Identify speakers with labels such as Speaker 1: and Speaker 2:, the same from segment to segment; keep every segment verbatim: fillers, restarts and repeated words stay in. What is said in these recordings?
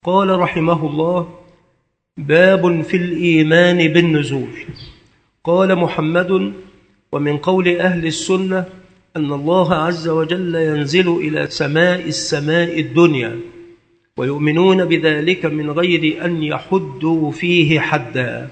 Speaker 1: قال رحمه الله: باب في الإيمان بالنزول. قال محمد: ومن قول أهل السنة أن الله عز وجل ينزل إلى سماء السماء الدنيا، ويؤمنون بذلك من غير أن يحدوا فيه حدا.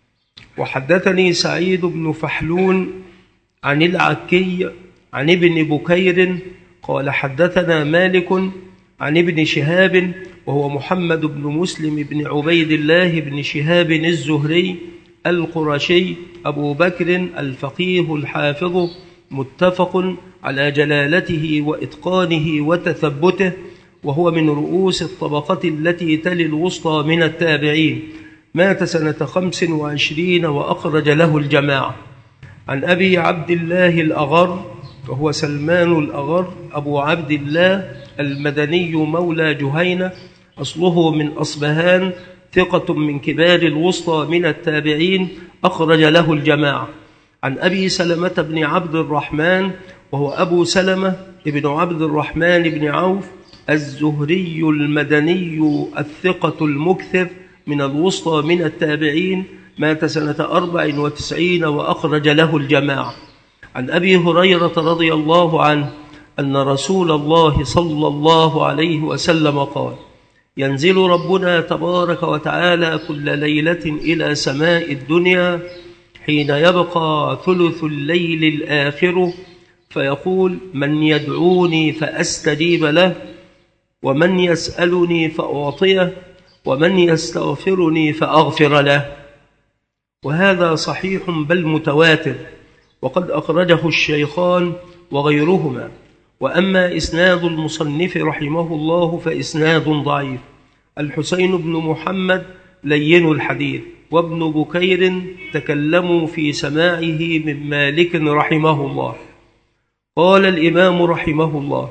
Speaker 1: وحدثني سعيد بن فحلون عن العكي عن ابن بكير قال: حدثنا مالك عن ابن شهاب وهو محمد بن مسلم بن عبيد الله بن شهاب الزهري القرشي أبو بكر الفقيه الحافظ، متفق على جلالته وإتقانه وتثبته، وهو من رؤوس الطبقة التي تلي الوسطى من التابعين، مات سنة خمس وعشرين وأخرج له الجماعة. عن أبي عبد الله الأغر وهو سلمان الأغر أبو عبد الله المدني مولى جهينة، أصله من أصبهان، ثقة من كبار الوسطى من التابعين، أخرج له الجماعة. عن أبي سلمة بن عبد الرحمن وهو أبو سلمة بن عبد الرحمن بن عوف الزهري المدني الثقة المكثر من الوسطى من التابعين، مات سنة أربع وتسعين وأخرج له الجماعة. عن أبي هريرة رضي الله عنه أن رسول الله صلى الله عليه وسلم قال: ينزل ربنا تبارك وتعالى كل ليلة إلى سماء الدنيا حين يبقى ثلث الليل الآخر، فيقول: من يدعوني فأستجيب له، ومن يسألني فأعطيه، ومن يستغفرني فأغفر له. وهذا صحيح بل متواتر، وقد أخرجه الشيخان وغيرهما. وأما إسناد المصنف رحمه الله فإسناد ضعيف. الحسين بن محمد لين الحديث، وابن بكير تكلموا في سماعه من مالك رحمه الله. قال الإمام رحمه الله: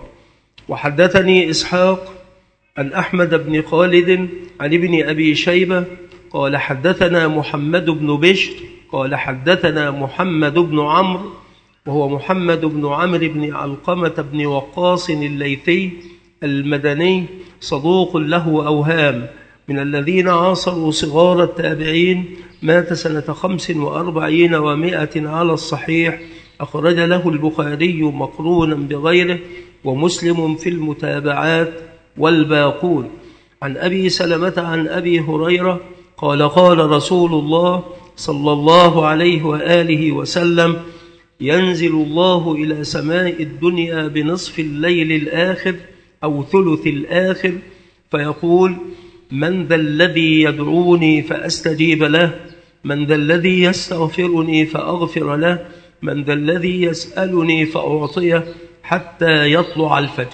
Speaker 1: وحدثني إسحاق عن أحمد بن خالد عن ابن أبي شيبة قال: حدثنا محمد بن بشر قال: حدثنا محمد بن عمرو وهو محمد بن عمرو بن علقمة بن وقاص الليثي المدني، صدوق له أوهام، من الذين عاصروا صغار التابعين، مات سنة خمس وأربعين ومائة على الصحيح، أخرج له البخاري مقرونا بغيره، ومسلم في المتابعات، والباقون. عن أبي سلمة عن أبي هريرة قال: قال رسول الله صلى الله عليه وآله وسلم: ينزل الله إلى سماء الدنيا بنصف الليل الآخر أو ثلث الآخر، فيقول: من ذا الذي يدعوني فأستجيب له، من ذا الذي يستغفرني فأغفر له، من ذا الذي يسألني فأعطيه، حتى يطلع الفجر.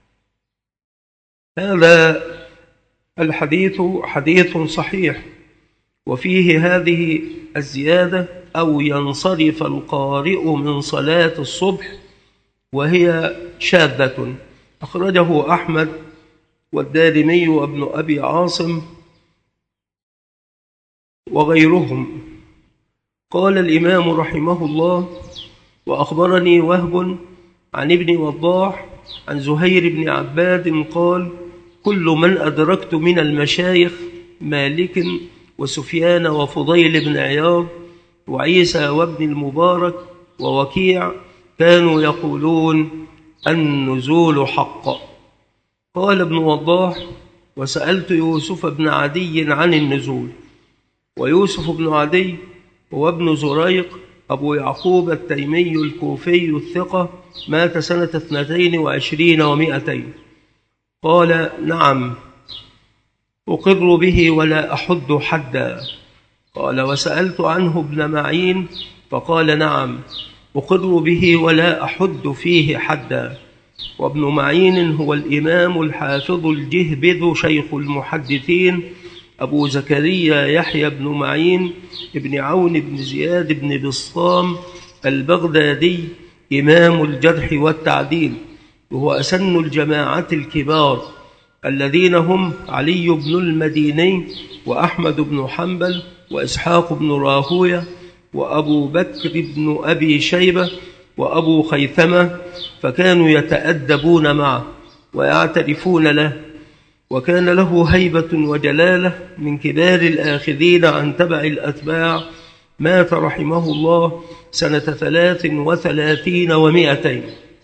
Speaker 1: هذا الحديث حديث صحيح، وفيه هذه الزيادة: أو ينصرف القارئ من صلاة الصبح، وهي شاذة. أخرجه أحمد والدارمي وابن أبي عاصم وغيرهم. قال الإمام رحمه الله: وأخبرني وهب عن ابن وضاح عن زهير بن عباد قال: كل من أدركت من المشايخ مالك وسفيان وفضيل بن عياض وعيسى وابن المبارك ووكيع كانوا يقولون النزول حق. قال ابن وضاح: وسألت يوسف بن عدي عن النزول. ويوسف بن عدي هو ابن زريق أبو يعقوب التيمي الكوفي الثقة، مات سنة اثنتين وعشرين ومائتين. قال: نعم، أقر به ولا أحد حدا. قال: وسألت عنه ابن معين فقال: نعم، أقر به ولا أحد فيه حدا. وابن معين هو الإمام الحافظ الجهبذ شيخ المحدثين أبو زكريا يحيى بن معين ابن عون بن زياد بن بسطام البغدادي، إمام الجرح والتعديل، وهو أسن الجماعة الكبار الذين هم علي بن المديني وأحمد بن حنبل وإسحاق بن راهوية وأبو بكر بن أبي شيبة وأبو خيثمة، فكانوا يتأدبون معه ويعترفون له، وكان له هيبة وجلالة من كبار الآخذين عن تبع الأتباع. مات رحمه الله سنة ثلاث وثلاثين ومائتين.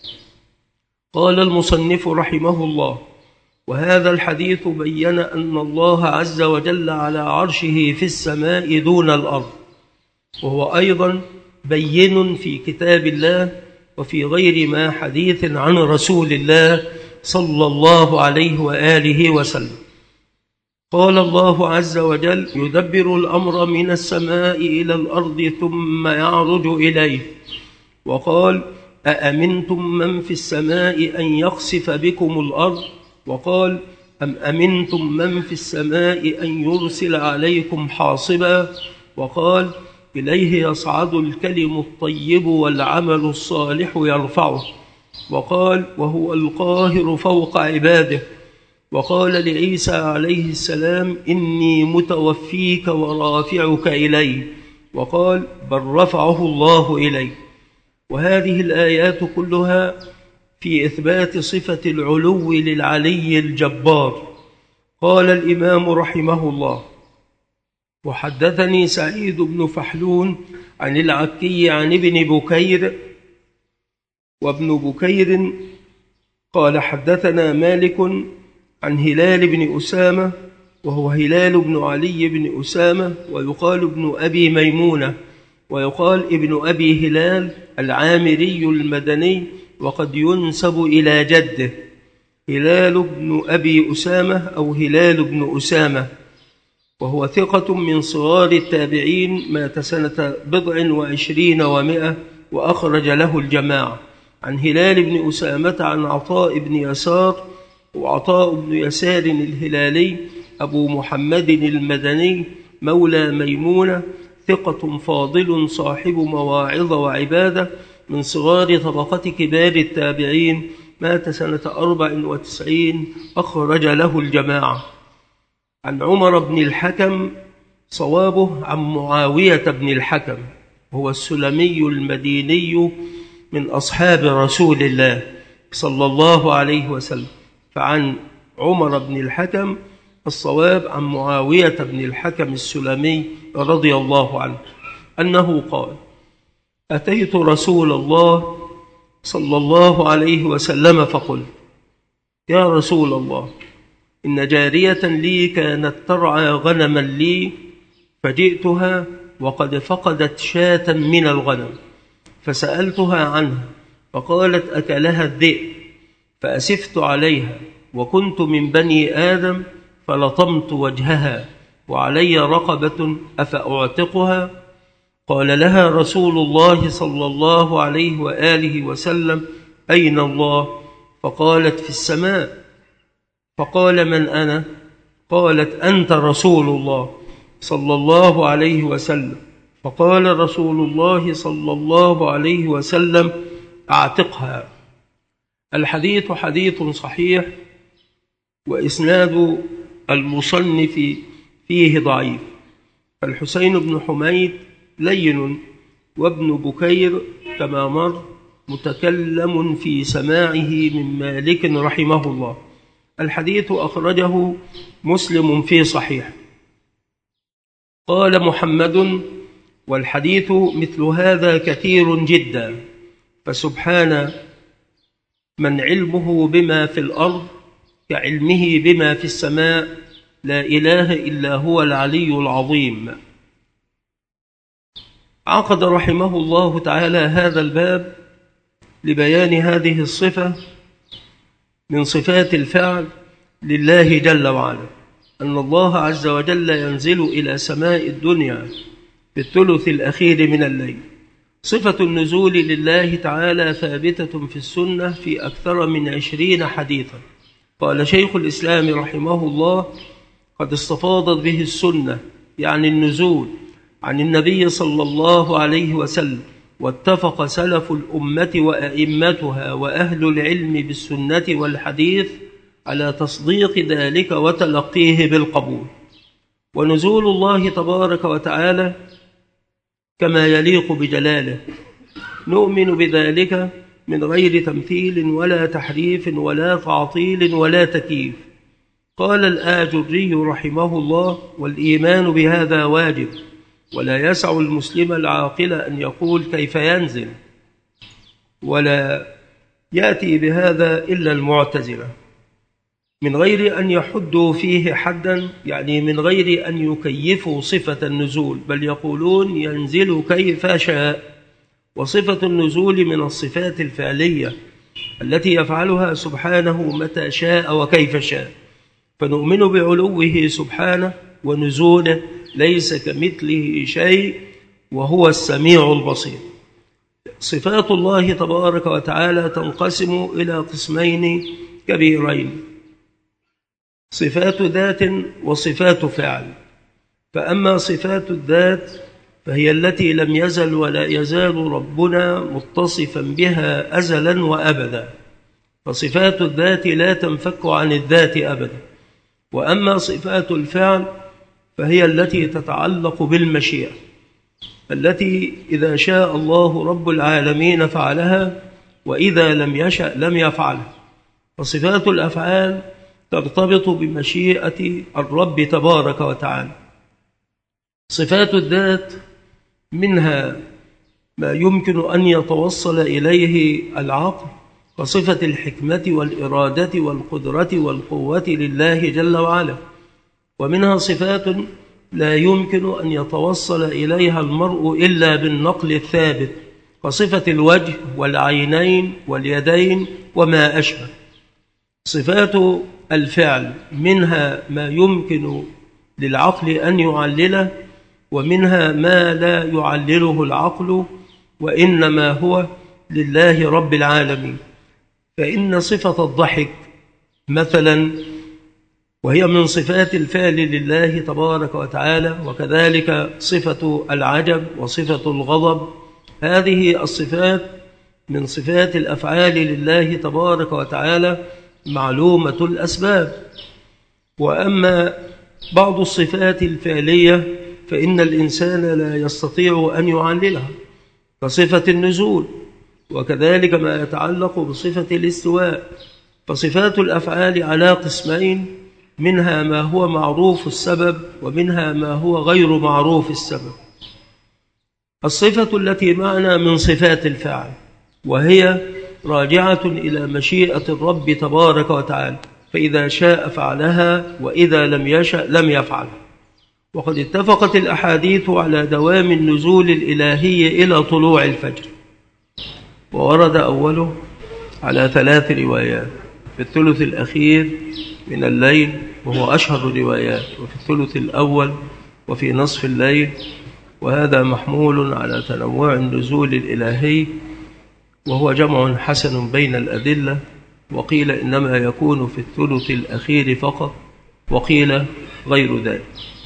Speaker 1: قال المصنف رحمه الله: وهذا الحديث بين أن الله عز وجل على عرشه في السماء دون الأرض، وهو أيضا بين في كتاب الله وفي غير ما حديث عن رسول الله صلى الله عليه وآله وسلم. قال الله عز وجل: يدبر الأمر من السماء إلى الأرض ثم يعرج إليه. وقال: أأمنتم من في السماء أن يخسف بكم الأرض. وقال: أم أمنتم من في السماء أن يرسل عليكم حاصبا. وقال: إليه يصعد الكلم الطيب والعمل الصالح يرفعه. وقال: وهو القاهر فوق عباده. وقال لعيسى عليه السلام: إني متوفيك ورافعك إلي. وقال: بل رفعه الله إلي. وهذه الآيات كلها في إثبات صفة العلو للعلي الجبار. قال الإمام رحمه الله: وحدثني سعيد بن فحلون عن العكي عن ابن بكير، وابن بكير قال: حدثنا مالك عن هلال بن أسامة، وهو هلال بن علي بن أسامة، ويقال ابن أبي ميمونة، ويقال ابن أبي هلال العامري المدني، وقد ينسب إلى جده هلال بن أبي أسامة أو هلال بن أسامة، وهو ثقة من صغار التابعين، مات سنة بضع وعشرين ومائة، وأخرج له الجماعة. عن هلال بن أسامة عن عطاء بن يسار، وعطاء بن يسار الهلالي أبو محمد المدني مولى ميمونة، ثقة فاضل صاحب مواعظ وعبادة، من صغار طبقة كبار التابعين، مات سنة أربع وتسعين، أخرج له الجماعة. عن عمر بن الحكم، صوابه عن معاوية بن الحكم، هو السلمي المديني من أصحاب رسول الله صلى الله عليه وسلم. فعن عمر بن الحكم الصواب عن معاوية بن الحكم السلمي رضي الله عنه أنه قال: أتيت رسول الله صلى الله عليه وسلم فقلت: يا رسول الله، إن جارية لي كانت ترعى غنما لي، فجئتها وقد فقدت شاة من الغنم، فسألتها عنها فقالت: أكلها الذئب. فأسفت عليها، وكنت من بني آدم، فلطمت وجهها وعلي رقبة، أفأعتقها؟ قال لها رسول الله صلى الله عليه وآله وسلم: أين الله؟ فقالت: في السماء. فقال: من أنا؟ قالت: أنت رسول الله صلى الله عليه وسلم. فقال رسول الله صلى الله عليه وسلم: أعتقها. الحديث حديث صحيح، وإسناد المصنف فيه ضعيف. الحسين بن حميد لين، وابن بكير كما مر متكلم في سماعه من مالك رحمه الله. الحديث أخرجه مسلم في صحيح. قال محمد: والحديث مثل هذا كثير جدا، فسبحان من علمه بما في الأرض كعلمه بما في السماء، لا إله إلا هو العلي العظيم. عقد رحمه الله تعالى هذا الباب لبيان هذه الصفة من صفات الفعل لله جل وعلا، أن الله عز وجل ينزل إلى سماء الدنيا في الثلث الأخير من الليل. صفة النزول لله تعالى ثابتة في السنة في أكثر من عشرين حديثا. قال شيخ الإسلام رحمه الله: قد استفاضت به السنة، يعني النزول، عن النبي صلى الله عليه وسلم، واتفق سلف الأمة وأئمتها وأهل العلم بالسنة والحديث على تصديق ذلك وتلقيه بالقبول. ونزول الله تبارك وتعالى كما يليق بجلاله، نؤمن بذلك من غير تمثيل ولا تحريف ولا تعطيل ولا تكييف. قال الآجري رحمه الله: والإيمان بهذا واجب، ولا يسع المسلم العاقل أن يقول كيف ينزل، ولا يأتي بهذا إلا المعتزلة، من غير أن يحدوا فيه حدا، يعني من غير أن يكيفوا صفة النزول، بل يقولون ينزل كيف شاء. وصفة النزول من الصفات الفعلية التي يفعلها سبحانه متى شاء وكيف شاء، فنؤمن بعلوه سبحانه ونزوله ليس كمثله شيء وهو السميع البصير. صفات الله تبارك وتعالى تنقسم إلى قسمين كبيرين: صفات ذات وصفات فعل. فأما صفات الذات فهي التي لم يزل ولا يزال ربنا متصفا بها أزلا وأبدا، فصفات الذات لا تنفك عن الذات أبدا. وأما صفات الفعل فهي التي تتعلق بالمشيئة، التي إذا شاء الله رب العالمين فعلها، وإذا لم يشأ لم يفعلها. فصفات الأفعال ترتبط بمشيئة الرب تبارك وتعالى. صفات الذات منها ما يمكن أن يتوصل إليه العقل، كصفة الحكمة والإرادة والقدرة والقوة لله جل وعلا، ومنها صفات لا يمكن أن يتوصل إليها المرء إلا بالنقل الثابت، كصفة الوجه والعينين واليدين وما أشبه. صفات الفعل منها ما يمكن للعقل أن يعلله، ومنها ما لا يعلله العقل، وإنما هو لله رب العالمين. فإن صفة الضحك مثلا، وهي من صفات الفعل لله تبارك وتعالى، وكذلك صفة العجب وصفة الغضب، هذه الصفات من صفات الأفعال لله تبارك وتعالى معلومة الأسباب. وأما بعض الصفات الفعلية فإن الإنسان لا يستطيع أن يعللها، كصفة النزول، وكذلك ما يتعلق بصفة الاستواء. فصفات الأفعال على قسمين: منها ما هو معروف السبب، ومنها ما هو غير معروف السبب. الصفة التي معنا من صفات الفعل، وهي راجعة إلى مشيئة الرب تبارك وتعالى، فإذا شاء فعلها، وإذا لم يشأ لم يفعلها. وقد اتفقت الأحاديث على دوام النزول الإلهي إلى طلوع الفجر، وورد أوله على ثلاث روايات: في الثلث الأخير من الليل وهو أشهر الروايات، وفي الثلث الأول، وفي نصف الليل، وهذا محمول على تنوع النزول الإلهي، وهو جمع حسن بين الأدلة. وقيل إنما يكون في الثلث الأخير فقط، وقيل غير ذلك.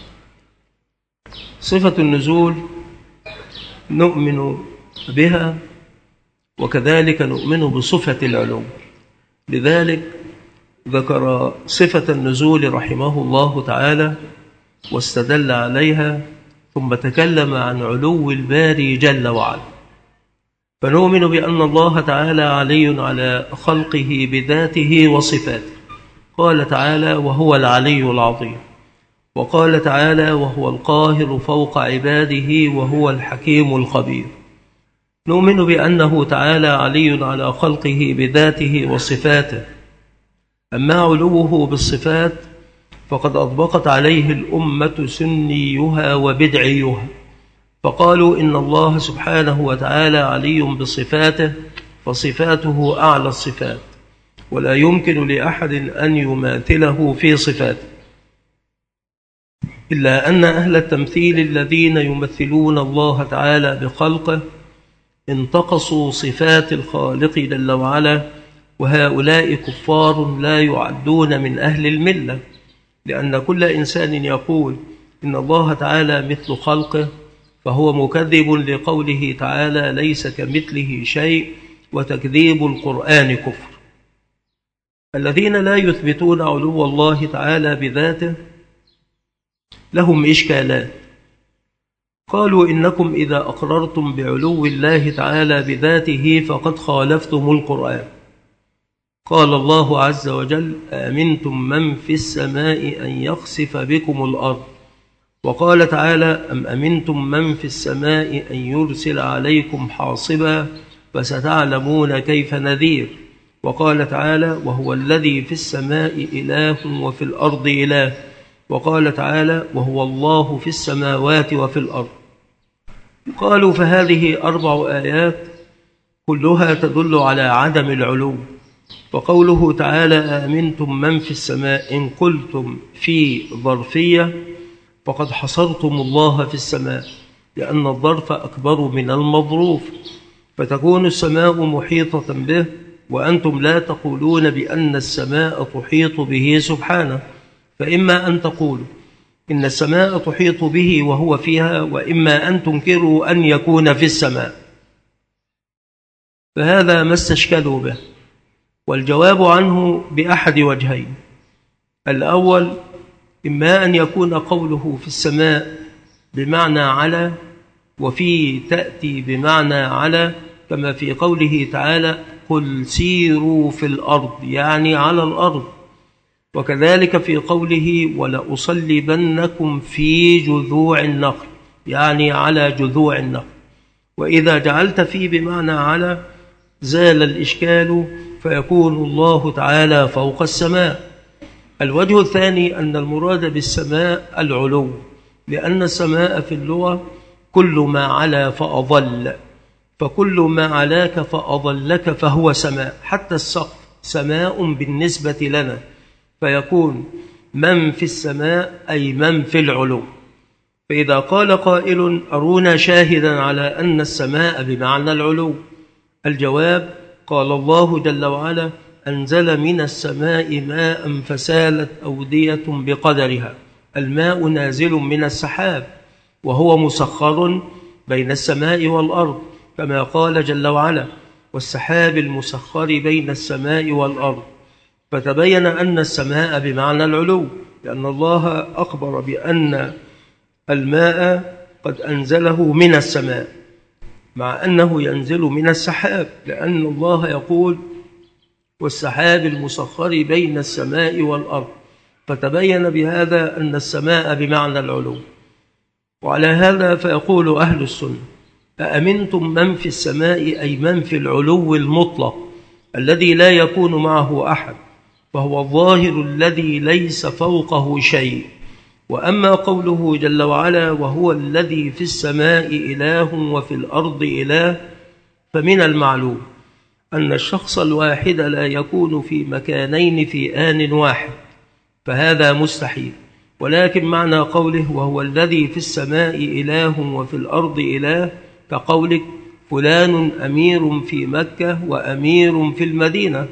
Speaker 1: صفة النزول نؤمن بها، وكذلك نؤمن بصفة العلو. لذلك ذكر صفة النزول رحمه الله تعالى واستدل عليها، ثم تكلم عن علو الباري جل وعلا. فنؤمن بأن الله تعالى علي على خلقه بذاته وصفاته. قال تعالى: وهو العلي العظيم. وقال تعالى: وهو القاهر فوق عباده وهو الحكيم الخبير. نؤمن بأنه تعالى علي على خلقه بذاته وصفاته. أما علوه بالصفات فقد أطبقت عليه الأمة سنيها وبدعيها، فقالوا إن الله سبحانه وتعالى علي بصفاته، فصفاته أعلى الصفات، ولا يمكن لأحد أن يماثله في صفاته، إلا أن أهل التمثيل الذين يمثلون الله تعالى بخلقه انتقصوا صفات الخالق جل وعلا، وهؤلاء كفار لا يعدون من أهل الملة، لأن كل إنسان يقول إن الله تعالى مثل خلقه فهو مكذب لقوله تعالى: ليس كمثله شيء، وتكذيب القرآن كفر. الذين لا يثبتون علو الله تعالى بذاته لهم إشكالات. قالوا: إنكم إذا أقررتم بعلو الله تعالى بذاته فقد خالفتم القرآن، قال الله عز وجل: أأمنتم من في السماء أن يخسف بكم الأرض. وقال تعالى: أم أمنتم من في السماء أن يرسل عليكم حاصبا فستعلمون كيف نذير. وقال تعالى: وهو الذي في السماء إله وفي الأرض إله. وقال تعالى: وهو الله في السماوات وفي الأرض. قالوا فهذه أربع آيات كلها تدل على عدم العلو. وقوله تعالى: آمنتم من في السماء، إن قلتم في ظرفية فقد حصرتم الله في السماء، لأن الظرف أكبر من المظروف، فتكون السماء محيطة به، وأنتم لا تقولون بأن السماء تحيط به سبحانه. فإما أن تقولوا إن السماء تحيط به وهو فيها، وإما أن تنكروا أن يكون في السماء. فهذا ما استشكلوا به، والجواب عنه بأحد وجهين. الأول: إما أن يكون قوله في السماء بمعنى على، وفي تأتي بمعنى على، كما في قوله تعالى: قل سيروا في الأرض، يعني على الأرض. وكذلك في قوله: ولأصلبنكم في جذوع النخل، يعني على جذوع النخل. وإذا جعلت في بمعنى على زال الإشكال، فيكون الله تعالى فوق السماء. الوجه الثاني أن المراد بالسماء العلو، لأن السماء في اللغة كل ما علا فأضل، فكل ما علاك فأضلك فهو سماء. حتى السقف سماء بالنسبة لنا، فيكون من في السماء أي من في العلو. فإذا قال قائل: أرونا شاهدا على أن السماء بمعنى العلو، الجواب: قال الله جل وعلا: أنزل من السماء ماء فسالت أودية بقدرها. الماء نازل من السحاب، وهو مسخر بين السماء والأرض، كما قال جل وعلا: والسحاب المسخر بين السماء والأرض. فتبين أن السماء بمعنى العلو، لأن الله أخبر بأن الماء قد أنزله من السماء، مع أنه ينزل من السحاب، لأن الله يقول: والسحاب المسخر بين السماء والأرض. فتبين بهذا أن السماء بمعنى العلو. وعلى هذا فيقول أهل السنة: أأمنتم من في السماء، أي من في العلو المطلق الذي لا يكون معه أحد، فهو الظاهر الذي ليس فوقه شيء. وأما قوله جل وعلا: وهو الذي في السماء إله وفي الأرض إله، فمن المعلوم أن الشخص الواحد لا يكون في مكانين في آن واحد، فهذا مستحيل. ولكن معنى قوله: وهو الذي في السماء إله وفي الأرض إله، كقولك: فلان أمير في مكة وأمير في المدينة،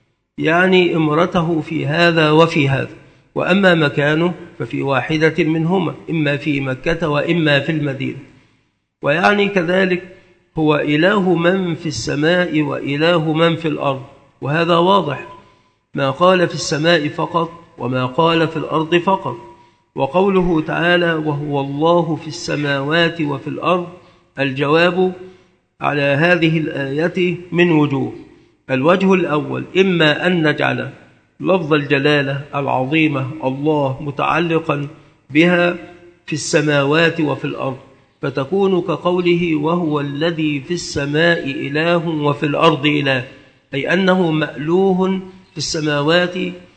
Speaker 1: يعني إمرته في هذا وفي هذا. وأما مكانه ففي واحدة منهما، إما في مكة وإما في المدينة. ويعني كذلك هو إله من في السماء وإله من في الأرض، وهذا واضح، ما قال في السماء فقط وما قال في الأرض فقط. وقوله تعالى: وهو الله في السماوات وفي الأرض، الجواب على هذه الآية من وجوه. الوجه الأول: إما أن نجعل لفظ الجلالة العظيمة الله متعلقا بها في السماوات وفي الأرض، فتكون كقوله: وهو الذي في السماء إله وفي الأرض إله، أي أنه مألوه في السماوات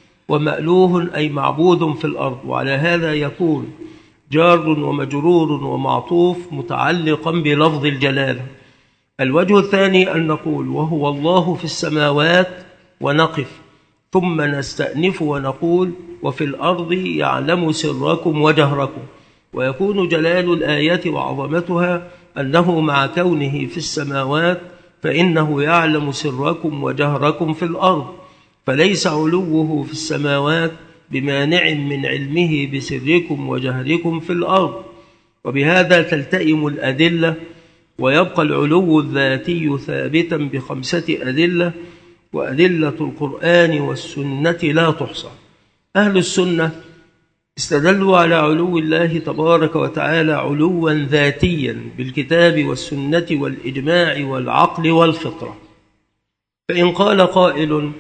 Speaker 1: ومألوه أي معبود في الأرض. وعلى هذا يكون جار ومجرور ومعطوف متعلقا بلفظ الجلالة. الوجه الثاني أن نقول: وهو الله في السماوات، ونقف، ثم نستأنف ونقول: وفي الأرض يعلم سركم وجهركم. ويكون جلال الآية وعظمتها أنه مع كونه في السماوات فإنه يعلم سركم وجهركم في الأرض، فليس علوه في السماوات بمانع من علمه بسركم وجهركم في الأرض. وبهذا تلتئم الأدلة، ويبقى العلو الذاتي ثابتا بخمسة أدلة، وأدلة القرآن والسنة لا تحصى. أهل السنة استدلوا على علو الله تبارك وتعالى علوا ذاتيا بالكتاب والسنة والإجماع والعقل والفطرة. فإن قال قائل: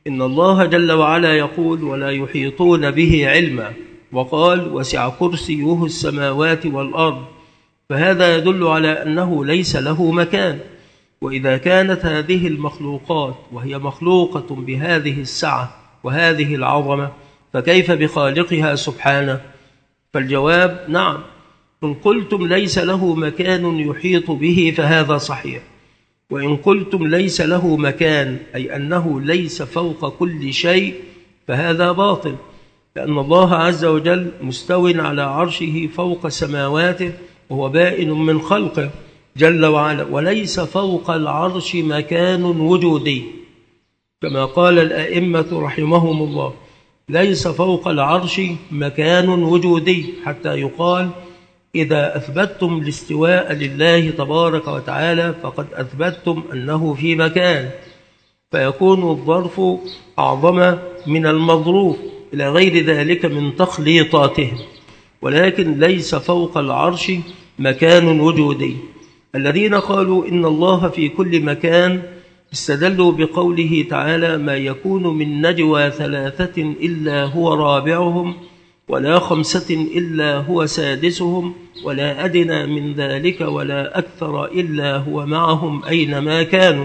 Speaker 1: إن الله جل وعلا يقول: ولا يحيطون به علما، وقال: وسع كرسيه السماوات والأرض. فهذا يدل على أنه ليس له مكان. وإذا كانت هذه المخلوقات وهي مخلوقة بهذه السعة وهذه العظمة، فكيف بخالقها سبحانه؟ فالجواب: نعم. إن قلتم ليس له مكان يحيط به فهذا صحيح، وإن قلتم ليس له مكان أي أنه ليس فوق كل شيء فهذا باطل، لأن الله عز وجل مستو على عرشه فوق سماواته، وهو بائن من خلقه جل وعلا، وليس فوق العرش مكان وجودي، كما قال الأئمة رحمهم الله: ليس فوق العرش مكان وجودي، حتى يقال: إذا أثبتتم الاستواء لله تبارك وتعالى فقد أثبتتم أنه في مكان، فيكون الظرف أعظم من المظروف إلى غير ذلك من تخليطاتهم. ولكن ليس فوق العرش مكان وجودي. الذين قالوا إن الله في كل مكان استدلوا بقوله تعالى: ما يكون من نجوى ثلاثة إلا هو رابعهم ولا خمسة إلا هو سادسهم ولا أدنى من ذلك ولا أكثر إلا هو معهم أينما كانوا.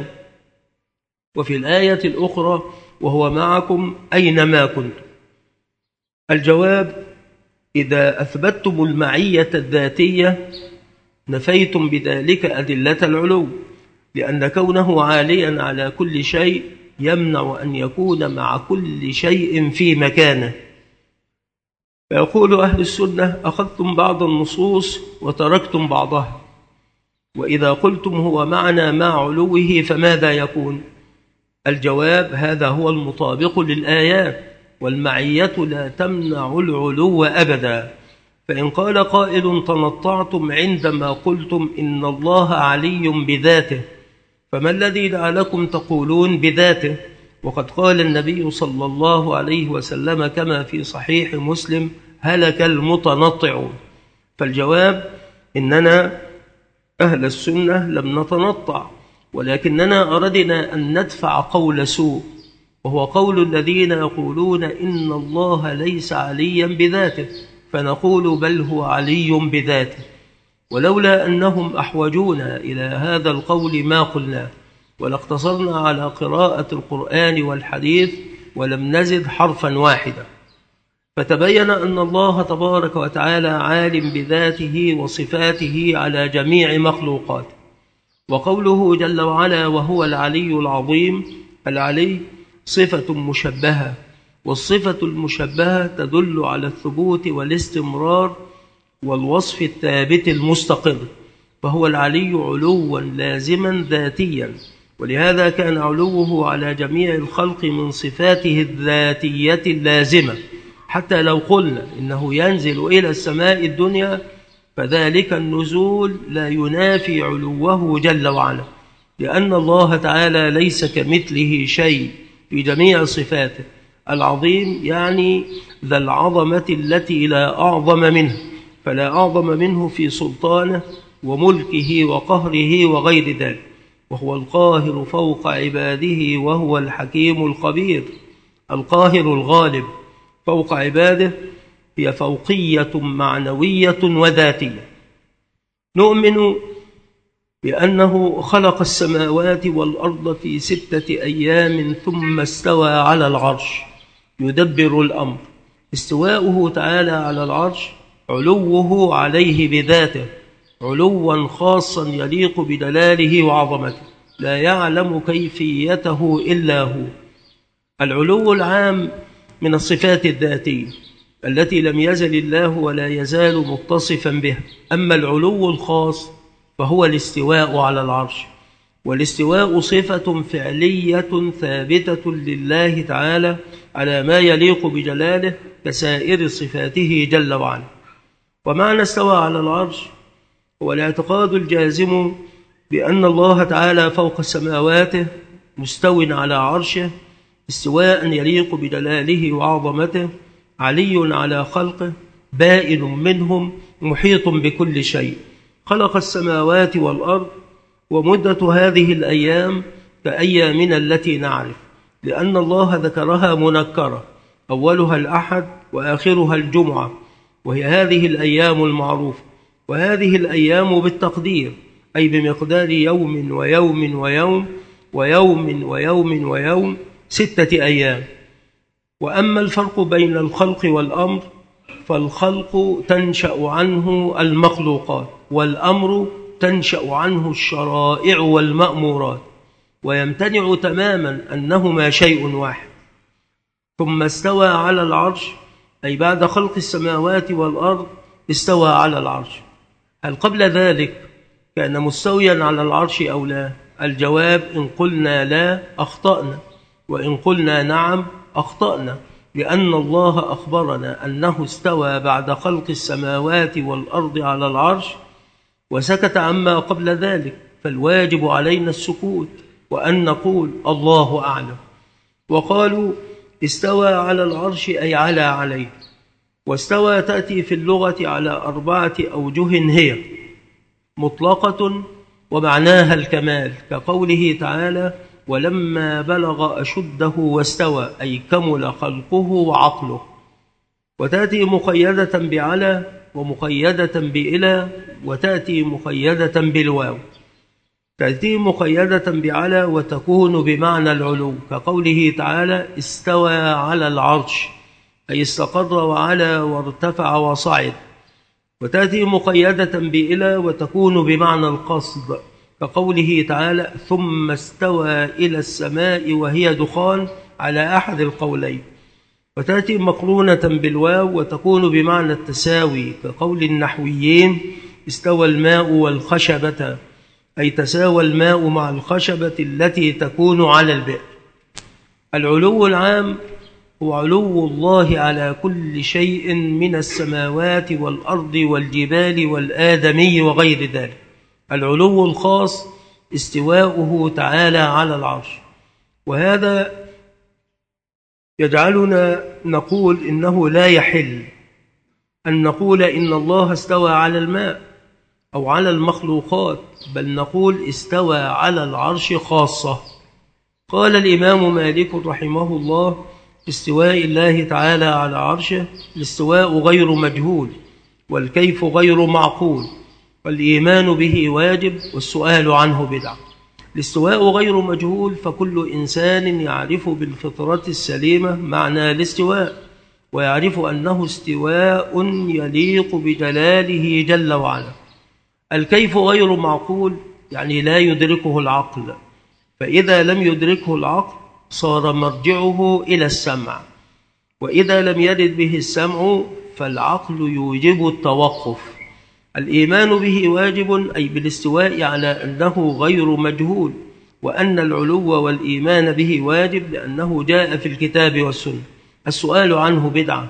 Speaker 1: وفي الآية الأخرى: وهو معكم أينما كنتم. الجواب: إذا أثبتتم المعية الذاتية نفيتم بذلك أدلة العلو، لأن كونه عاليا على كل شيء يمنع أن يكون مع كل شيء في مكانه. فيقول أهل السنة: أخذتم بعض النصوص وتركتم بعضها، وإذا قلتم هو معنا مع علوه فماذا يكون؟ الجواب: هذا هو المطابق للآيات، والمعية لا تمنع العلو أبدا. فإن قال قائل: تنطعتم عندما قلتم إن الله علي بذاته، فما الذي جعلكم تقولون بذاته؟ وقد قال النبي صلى الله عليه وسلم كما في صحيح مسلم: هلك المتنطعون. فالجواب: إننا أهل السنة لم نتنطع، ولكننا أردنا أن ندفع قول سوء، وهو قول الذين يقولون إن الله ليس عليا بذاته، فنقول: بل هو علي بذاته. ولولا أنهم أحوجونا إلى هذا القول ما قلنا، ولاقتصرنا على قراءة القرآن والحديث ولم نزد حرفا واحدا. فتبين أن الله تبارك وتعالى عالم بذاته وصفاته على جميع مخلوقاته. وقوله جل وعلا: وهو العلي العظيم، العلي صفة مشبهة، والصفة المشبهة تدل على الثبوت والاستمرار والوصف الثابت المستقر، فهو العلي علوا لازما ذاتيا، ولهذا كان علوه على جميع الخلق من صفاته الذاتية اللازمة. حتى لو قلنا إنه ينزل إلى السماء الدنيا فذلك النزول لا ينافي علوه جل وعلا، لأن الله تعالى ليس كمثله شيء في جميع صفاته. العظيم يعني ذا العظمة التي لا أعظم منه، فلا أعظم منه في سلطانه وملكه وقهره وغير ذلك، وهو القاهر فوق عباده، وهو الحكيم الخبير. القاهر الغالب فوق عباده هي فوقية معنوية وذاتية. نؤمن بأنه خلق السماوات والأرض في ستة أيام ثم استوى على العرش يدبر الأمر. استواؤه تعالى على العرش علوه عليه بذاته، علوا خاصا يليق بدلاله وعظمته، لا يعلم كيفيته إلا هو. العلو العام من الصفات الذاتية التي لم يزل الله ولا يزال متصفا بها. أما العلو الخاص فهو الاستواء على العرش، والاستواء صفة فعلية ثابتة لله تعالى على ما يليق بجلاله كسائر صفاته جل وعلا. ومعنى استوى على العرش هو الاعتقاد الجازم بأن الله تعالى فوق سماواته مستو على عرشه استواء يليق بجلاله وعظمته، علي على خلقه، بائن منهم، محيط بكل شيء. خلق السماوات والأرض، ومدة هذه الأيام كأيامنا التي نعرف، لأن الله ذكرها منكرة، أولها الأحد وآخرها الجمعة، وهي هذه الأيام المعروفة. وهذه الأيام بالتقدير، أي بمقدار يوم ويوم ويوم ويوم ويوم ويوم، ستة أيام. وأما الفرق بين الخلق والأمر، فالخلق تنشأ عنه المخلوقات، والأمر تنشأ عنه الشرائع والمأمورات، ويمتنع تماما أنهما شيء واحد. ثم استوى على العرش، أي بعد خلق السماوات والأرض استوى على العرش. هل قبل ذلك كان مستويا على العرش أو لا؟ الجواب: إن قلنا لا أخطأنا، وإن قلنا نعم أخطأنا، لأن الله أخبرنا أنه استوى بعد خلق السماوات والأرض على العرش وسكت عما قبل ذلك، فالواجب علينا السكوت وأن نقول الله أعلم. وقالوا استوى على العرش أي على عليه. واستوى تأتي في اللغة على أربعة أوجه، هي مطلقة ومعناها الكمال، كقوله تعالى: ولما بلغ أشده واستوى، أي كمل خلقه وعقله. وتأتي مقيدة بعلى ومقيدة بإلى، وتأتي مقيدة بالواو. تأتي مقيدة بعلى وتكون بمعنى العلو، كقوله تعالى: استوى على العرش، أي استقر وعلى وارتفع وصعد. وتأتي مقيدة بإلى وتكون بمعنى القصد، كقوله تعالى: ثم استوى إلى السماء وهي دخان، على أحد القولين. وتأتي مقرونة بالواو وتكون بمعنى التساوي، كقول النحويين: استوى الماء والخشبة، أي تساوى الماء مع الخشبة التي تكون على البئر. العلو العام هو علو الله على كل شيء من السماوات والأرض والجبال والآدمي وغير ذلك. العلو الخاص استواؤه تعالى على العرش، وهذا يجعلنا نقول إنه لا يحل أن نقول إن الله استوى على الماء أو على المخلوقات، بل نقول استوى على العرش خاصة. قال الإمام مالك رحمه الله: استواء الله تعالى على عرشه، الاستواء غير مجهول، والكيف غير معقول، والإيمان به واجب، والسؤال عنه بدعة. الاستواء غير مجهول، فكل إنسان يعرف بالفطرة السليمة معنى الاستواء، ويعرف أنه استواء يليق بجلاله جل وعلا. الكيف غير معقول، يعني لا يدركه العقل، فإذا لم يدركه العقل صار مرجعه إلى السمع، وإذا لم يرد به السمع فالعقل يوجب التوقف. الإيمان به واجب، أي بالاستواء على أنه غير مجهول، وأن العلو والإيمان به واجب لأنه جاء في الكتاب والسنة. السؤال عنه بدعة،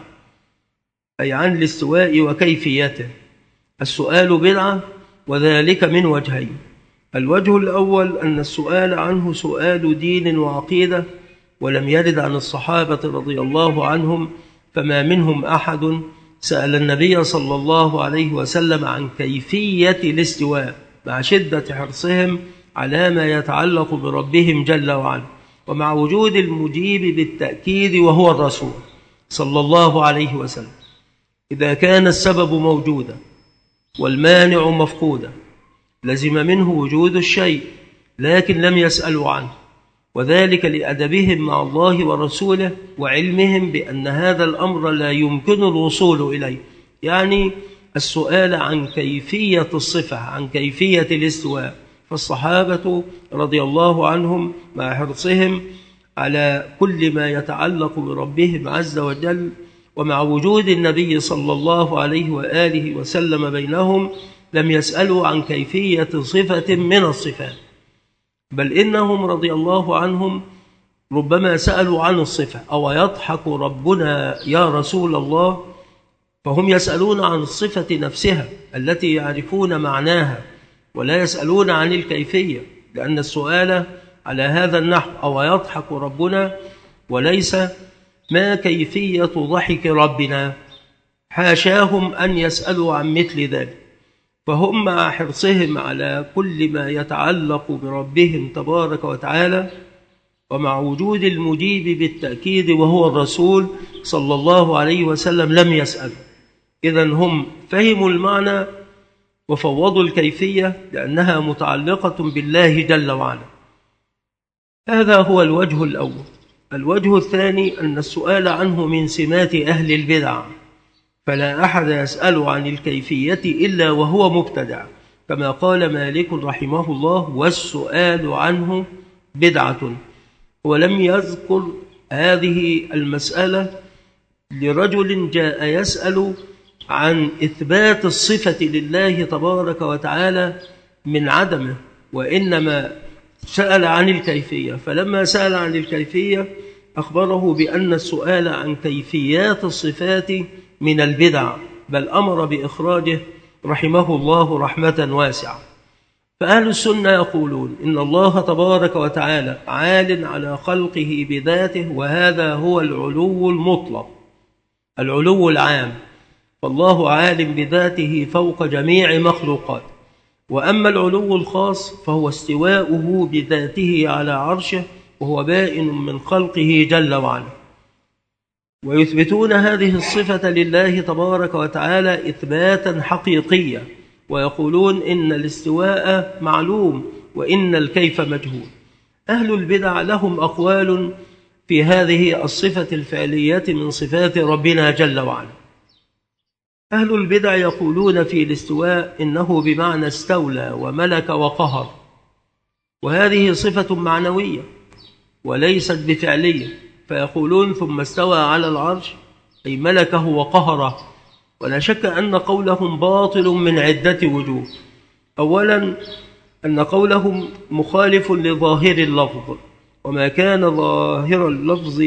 Speaker 1: أي عن الاستواء وكيفيته. السؤال بدعة، وذلك من وجهين: الوجه الأول أن السؤال عنه سؤال دين وعقيدة، ولم يرد عن الصحابة رضي الله عنهم، فما منهم أحد سأل النبي صلى الله عليه وسلم عن كيفية الاستواء، مع شدة حرصهم على ما يتعلق بربهم جل وعلا، ومع وجود المجيب بالتأكيد وهو الرسول صلى الله عليه وسلم. إذا كان السبب موجودا والمانع مفقودا لزم منه وجود الشيء، لكن لم يسألوا عنه، وذلك لأدبهم مع الله ورسوله وعلمهم بأن هذا الأمر لا يمكن الوصول إليه، يعني السؤال عن كيفية الصفة، عن كيفية الاستواء. فالصحابة رضي الله عنهم مع حرصهم على كل ما يتعلق بربهم عز وجل، ومع وجود النبي صلى الله عليه وآله وسلم بينهم، لم يسألوا عن كيفية صفة من الصفات، بل إنهم رضي الله عنهم ربما سألوا عن الصفة: أو يضحك ربنا يا رسول الله؟ فهم يسألون عن الصفة نفسها التي يعرفون معناها، ولا يسألون عن الكيفية، لأن السؤال على هذا النحو: أو يضحك ربنا، وليس ما كيفية ضحك ربنا، حاشاهم أن يسألوا عن مثل ذلك. فهم مع حرصهم على كل ما يتعلق بربهم تبارك وتعالى ومع وجود المجيب بالتأكيد وهو الرسول صلى الله عليه وسلم لم يسألوا. إذن هم فهموا المعنى وفوضوا الكيفية لأنها متعلقة بالله جل وعلا. هذا هو الوجه الأول. الوجه الثاني أن السؤال عنه من سمات أهل البدع، فلا أحد يسأل عن الكيفية إلا وهو مبتدع، كما قال مالك رحمه الله: والسؤال عنه بدعة. ولم يذكر هذه المسألة لرجل جاء يسأل عن إثبات الصفة لله تبارك وتعالى من عدمه، وإنما سأل عن الكيفية. فلما سأل عن الكيفية أخبره بأن السؤال عن كيفيات الصفات من البدع، بل أمر بإخراجه رحمه الله رحمة واسعة. فأهل السنة يقولون إن الله تبارك وتعالى عال على خلقه بذاته، وهذا هو العلو المطلق، العلو العام، فالله عال بذاته فوق جميع مخلوقات. وأما العلو الخاص فهو استواؤه بذاته على عرشه، وهو بائن من خلقه جل وعلا. ويثبتون هذه الصفة لله تبارك وتعالى إثباتا حقيقيا، ويقولون إن الاستواء معلوم وإن الكيف مجهول. أهل البدع لهم أقوال في هذه الصفة الفعلية من صفات ربنا جل وعلا. أهل البدع يقولون في الاستواء إنه بمعنى استولى وملك وقهر، وهذه صفة معنوية وليست بفعلية، فيقولون ثم استوى على العرش أي ملكه وقهره. ولا شك أن قولهم باطل من عدة وجوه. أولا أن قولهم مخالف لظاهر اللفظ، وما كان ظاهر اللفظ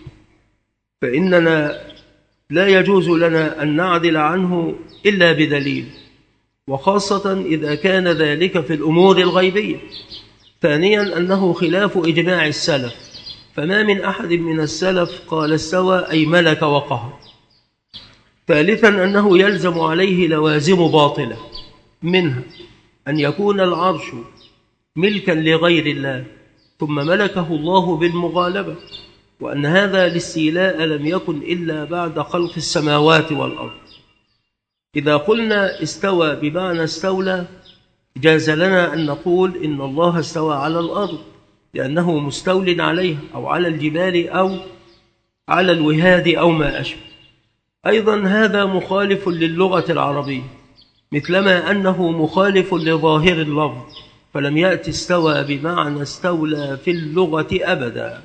Speaker 1: فإننا لا يجوز لنا أن نعدل عنه إلا بدليل، وخاصة إذا كان ذلك في الأمور الغيبية. ثانيا أنه خلاف إجماع السلف، فما من أحد من السلف قال استوى أي ملك وقهر. ثالثا أنه يلزم عليه لوازم باطلة، منها أن يكون العرش ملكا لغير الله ثم ملكه الله بالمغالبة، وأن هذا الاستيلاء لم يكن إلا بعد خلق السماوات والأرض. إذا قلنا استوى بمعنى استولى جاز لنا أن نقول إن الله استوى على الأرض لأنه مستول عليها، أو على الجبال، أو على الوهاد، أو ما أشبه. أيضا هذا مخالف للغة العربية، مثلما أنه مخالف لظاهر اللفظ، فلم يأتي استوى بمعنى استولى في اللغة أبدا.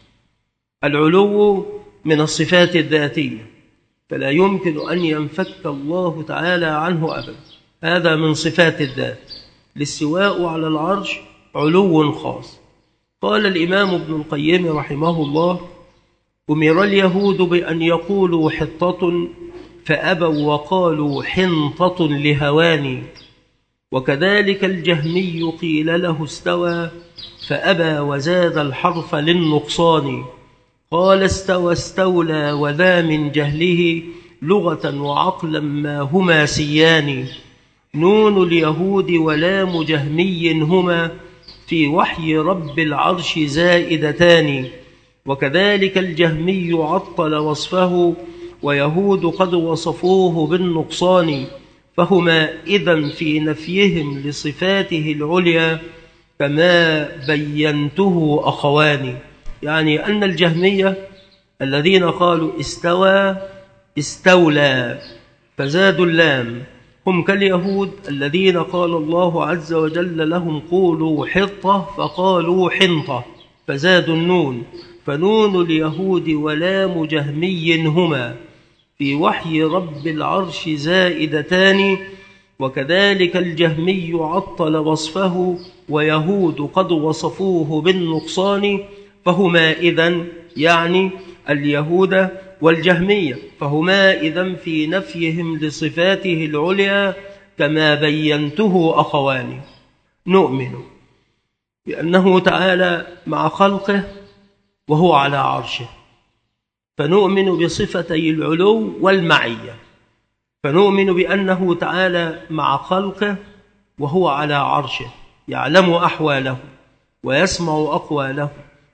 Speaker 1: العلو من الصفات الذاتية، فلا يمكن أن ينفك الله تعالى عنه أبدا، هذا من صفات الذات. الاستواء على العرش علو خاص. قال الإمام ابن القيم رحمه الله: أمر اليهود بأن يقولوا حطة فأبوا وقالوا حنطة لهواني، وكذلك الجهمي قيل له استوى فأبى وزاد الحرف للنقصان. قال استوى استولى وذا من جهله لغة وعقلا ما هما سيان. نون اليهود ولام جهمي هما في وحي رب العرش زائدتان. وكذلك الجهمي عطل وصفه ويهود قد وصفوه بالنقصان، فهما إذن في نفيهم لصفاته العليا كما بينته أخواني. يعني أن الجهمية الذين قالوا استوى استولى فزادوا اللام هم كاليهود الذين قال الله عز وجل لهم قولوا حطة فقالوا حنطة فزادوا النون. فنون اليهود ولام جهمي هما في وحي رب العرش زائدتان. وكذلك الجهمي عطل وصفه ويهود قد وصفوه بالنقصان، فهما إذن يعني اليهود والجهمية فهما إذن في نفيهم لصفاته العليا كما بينته أخواني. نؤمن بأنه تعالى مع خلقه وهو على عرشه، فنؤمن بصفتي العلو والمعية. فنؤمن بأنه تعالى مع خلقه وهو على عرشه، يعلم أحواله ويسمع أقواله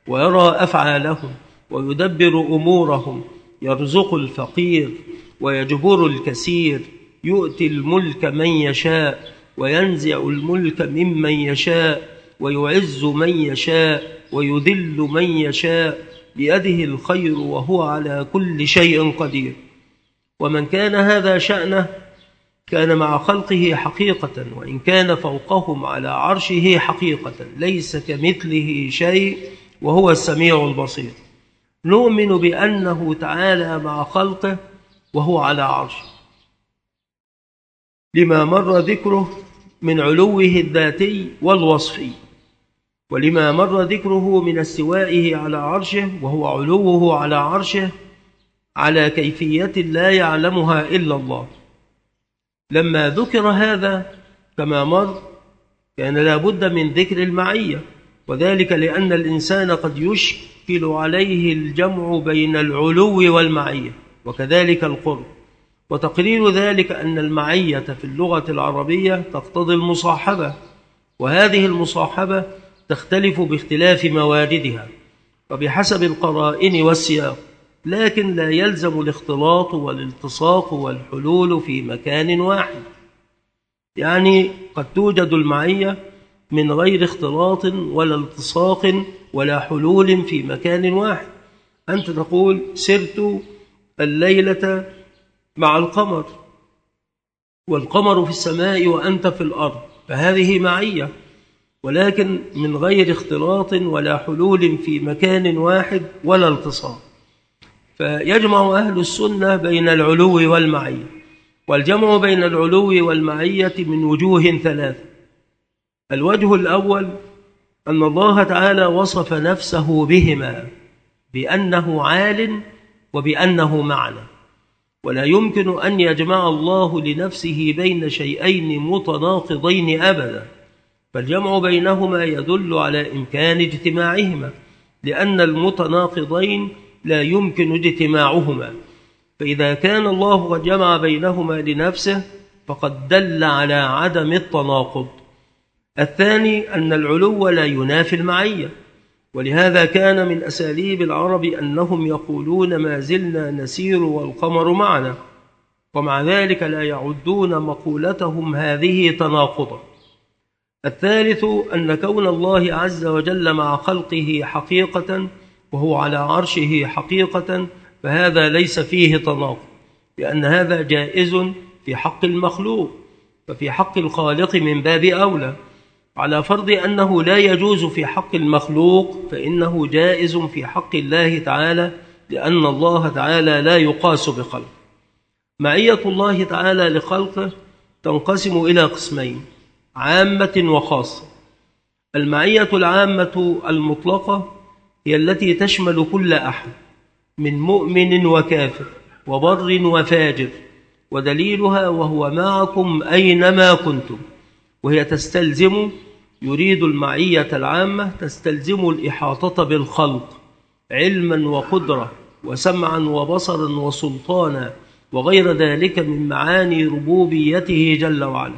Speaker 1: ويرى أفعالهم ويدبر أمورهم، يرزق الفقير ويجبر الكثير، يؤتي الملك من يشاء وينزع الملك ممن يشاء، ويعز من يشاء ويذل من يشاء، بيده الخير وهو على كل شيء قدير. ومن كان هذا شأنه كان مع خلقه حقيقة، وإن كان فوقهم على عرشه حقيقة، ليس كمثله شيء وهو السميع البصير. نؤمن بأنه تعالى مع خلقه وهو على عرشه، لما مر ذكره من علوه الذاتي والوصفي، ولما مر ذكره من استوائه على عرشه وهو علوه على عرشه على كيفية لا يعلمها إلا الله. لما ذكر هذا كما مر كان لا بد من ذكر المعية، وذلك لأن الإنسان قد يشكل عليه الجمع بين العلو والمعية، وكذلك القرب. وتقرير ذلك أن المعية في اللغة العربية تقتضي المصاحبة، وهذه المصاحبة تختلف باختلاف مواردها وبحسب القرائن والسياق، لكن لا يلزم الاختلاط والالتصاق والحلول في مكان واحد. يعني قد توجد المعية من غير اختلاط ولا التصاق ولا حلول في مكان واحد. أنت تقول سرت الليلة مع القمر، والقمر في السماء وأنت في الأرض، فهذه معية، ولكن من غير اختلاط ولا حلول في مكان واحد ولا التصاق. فيجمع أهل السنة بين العلو والمعية، والجمع بين العلو والمعية من وجوه ثلاثة. الوجه الأول أن الله تعالى وصف نفسه بهما، بأنه عال وبأنه معنى، ولا يمكن أن يجمع الله لنفسه بين شيئين متناقضين أبدا، فالجمع بينهما يدل على إمكان اجتماعهما، لأن المتناقضين لا يمكن اجتماعهما، فإذا كان الله قد جمع بينهما لنفسه فقد دل على عدم التناقض. الثاني أن العلو لا ينافي المعية، ولهذا كان من أساليب العرب أنهم يقولون ما زلنا نسير والقمر معنا، ومع ذلك لا يعدون مقولتهم هذه تناقضا. الثالث أن كون الله عز وجل مع خلقه حقيقة وهو على عرشه حقيقة، فهذا ليس فيه تناقض، لأن هذا جائز في حق المخلوق، ففي حق الخالق من باب أولى. على فرض أنه لا يجوز في حق المخلوق فإنه جائز في حق الله تعالى، لأن الله تعالى لا يقاس بخلقه. معية الله تعالى لخلقه تنقسم إلى قسمين: عامة وخاصة. المعية العامة المطلقة هي التي تشمل كل أحد من مؤمن وكافر وبر وفاجر، ودليلها وهو معكم أينما كنتم، وهي تستلزم، يريد المعية العامة تستلزم الإحاطة بالخلق علما وقدرة وسمعا وبصرا وسلطانا وغير ذلك من معاني ربوبيته جل وعلا،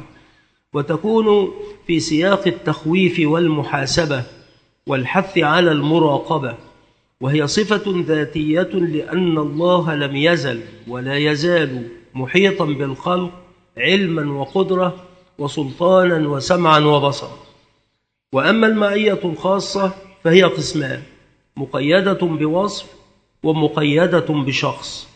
Speaker 1: وتكون في سياق التخويف والمحاسبة والحث على المراقبة، وهي صفة ذاتية لأن الله لم يزل ولا يزال محيطا بالخلق علما وقدرة وسلطانا وسمعا وبصرا. وأما المعية الخاصة فهي قسمان: مقيدة بوصف ومقيدة بشخص،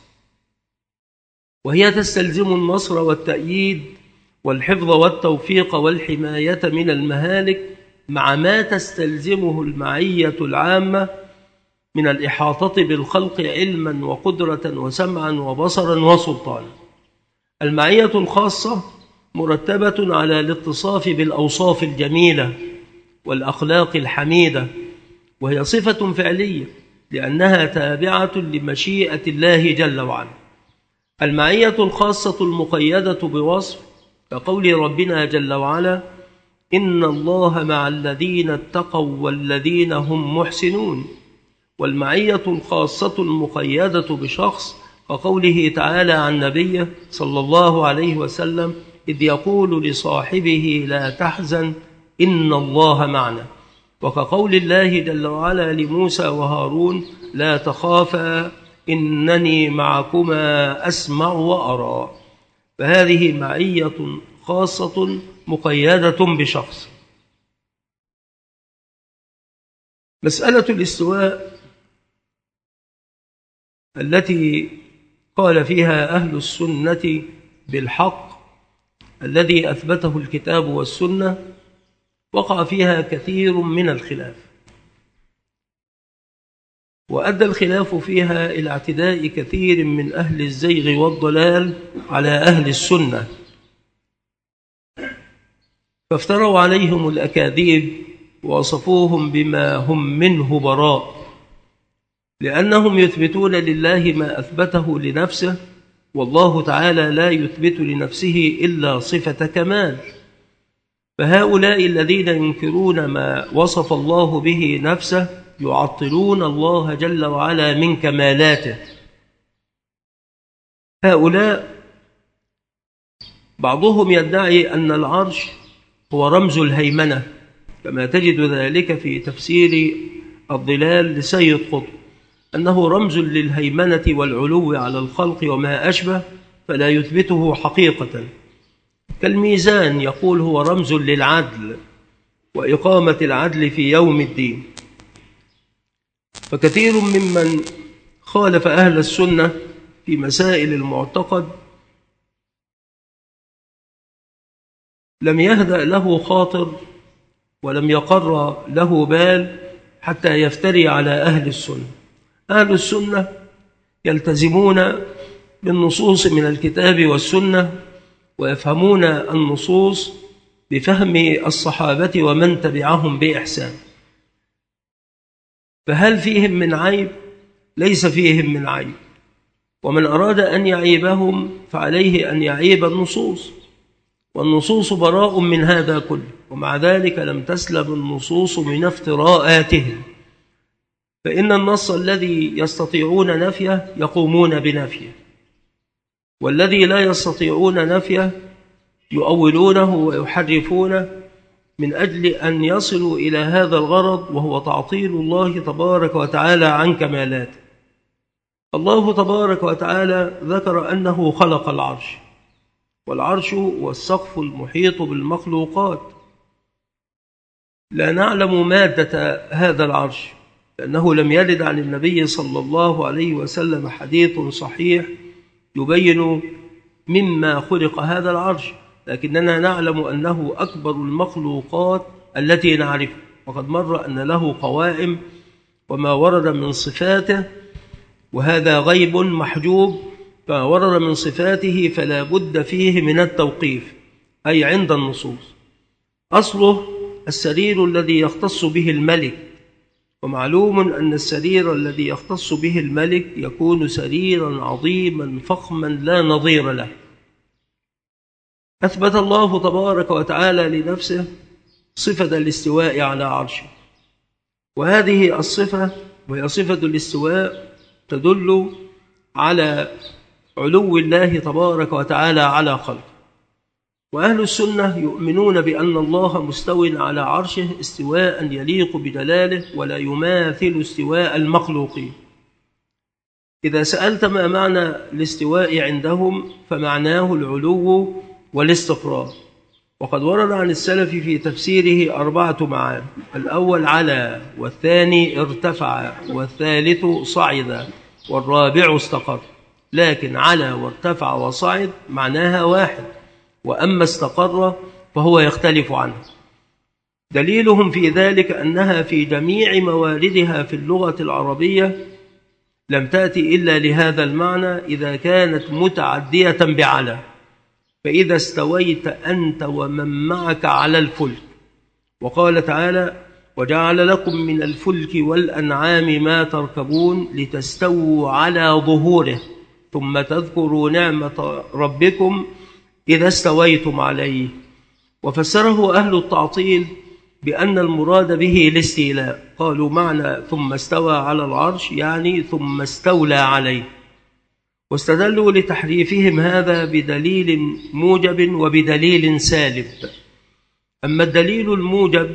Speaker 1: وهي تستلزم النصر والتأييد والحفظ والتوفيق والحماية من المهالك، مع ما تستلزمه المعية العامة من الإحاطة بالخلق علما وقدرة وسمعا وبصرا وسلطانا. المعية الخاصة مرتبة على الاتصاف بالأوصاف الجميلة والأخلاق الحميدة، وهي صفة فعلية لأنها تابعة لمشيئة الله جل وعلا. المعية الخاصة المقيدة بوصف كقول ربنا جل وعلا: إن الله مع الذين اتقوا والذين هم محسنون. والمعية الخاصة المقيدة بشخص كقوله تعالى عن نبيه صلى الله عليه وسلم إذ يقول لصاحبه لا تحزن إن الله معنا، وكقول الله جل وعلا لموسى وهارون لا تخافا إنني معكما أسمع وأرى. فهذه معية خاصة مقيدة بشخص. مسألة الاستواء التي قال فيها أهل السنة بالحق الذي أثبته الكتاب والسنة وقع فيها كثير من الخلاف، وأدى الخلاف فيها إلى اعتداء كثير من أهل الزيغ والضلال على أهل السنة، فافتروا عليهم الأكاذيب ووصفوهم بما هم منه براء، لأنهم يثبتون لله ما أثبته لنفسه، والله تعالى لا يثبت لنفسه إلا صفة كمال. فهؤلاء الذين ينكرون ما وصف الله به نفسه يعطلون الله جل وعلا من كمالاته. هؤلاء بعضهم يدعي أن العرش هو رمز الهيمنة، كما تجد ذلك في تفسير الظلال لسيد قطب، أنه رمز للهيمنة والعلو على الخلق وما أشبه، فلا يثبته حقيقة. كالميزان يقول هو رمز للعدل وإقامة العدل في يوم الدين. فكثير ممن خالف أهل السنة في مسائل المعتقد لم يهدأ له خاطر ولم يقر له بال حتى يفتري على أهل السنة. أهل السنة يلتزمون بالنصوص من الكتاب والسنة، ويفهمون النصوص بفهم الصحابة ومن تبعهم بإحسان. فهل فيهم من عيب؟ ليس فيهم من عيب، ومن أراد أن يعيبهم فعليه أن يعيب النصوص، والنصوص براء من هذا كله، ومع ذلك لم تسلم النصوص من افتراءاتهم، فإن النص الذي يستطيعون نفيه يقومون بنفيه، والذي لا يستطيعون نفيه يؤولونه ويحرفونه من أجل أن يصلوا إلى هذا الغرض، وهو تعطيل الله تبارك وتعالى عن كمالاته. الله تبارك وتعالى ذكر أنه خلق العرش، والعرش هو السقف المحيط بالمخلوقات. لا نعلم مادة هذا العرش، لأنه لم يرد عن النبي صلى الله عليه وسلم حديث صحيح يبين مما خلق هذا العرش، لكننا نعلم أنه أكبر المخلوقات التي نعرفها، وقد مر أن له قوائم وما ورد من صفاته، وهذا غيب محجوب، فما ورد من صفاته فلا بد فيه من التوقيف، أي عند النصوص. أصله السرير الذي يختص به الملك، ومعلوم أن السرير الذي يختص به الملك يكون سريرا عظيما فخما لا نظير له. أثبت الله تبارك وتعالى لنفسه صفة الاستواء على عرشه، وهذه الصفة وهي صفة الاستواء تدل على علو الله تبارك وتعالى على خلقه. وأهل السنة يؤمنون بأن الله مستو على عرشه استواء يليق بجلاله ولا يماثل استواء المخلوقين. إذا سألت ما معنى الاستواء عندهم فمعناه العلو والاستقرار، وقد ورد عن السلف في تفسيره أربعة معاني: الأول على، والثاني ارتفع، والثالث صعد، والرابع استقر. لكن على وارتفع وصعد معناها واحد، وأما استقر فهو يختلف عنه. دليلهم في ذلك أنها في جميع مواردها في اللغة العربية لم تأتي إلا لهذا المعنى إذا كانت متعدية بعلى، فإذا استويت أنت ومن معك على الفلك. وقال تعالى: وجعل لكم من الفلك والأنعام ما تركبون لتستووا على ظهوره ثم تذكروا نعمة ربكم إذا استويتم عليه. وفسره أهل التعطيل بأن المراد به الاستيلاء، قالوا معنى ثم استوى على العرش يعني ثم استولى عليه، واستدلوا لتحريفهم هذا بدليل موجب وبدليل سالب. أما الدليل الموجب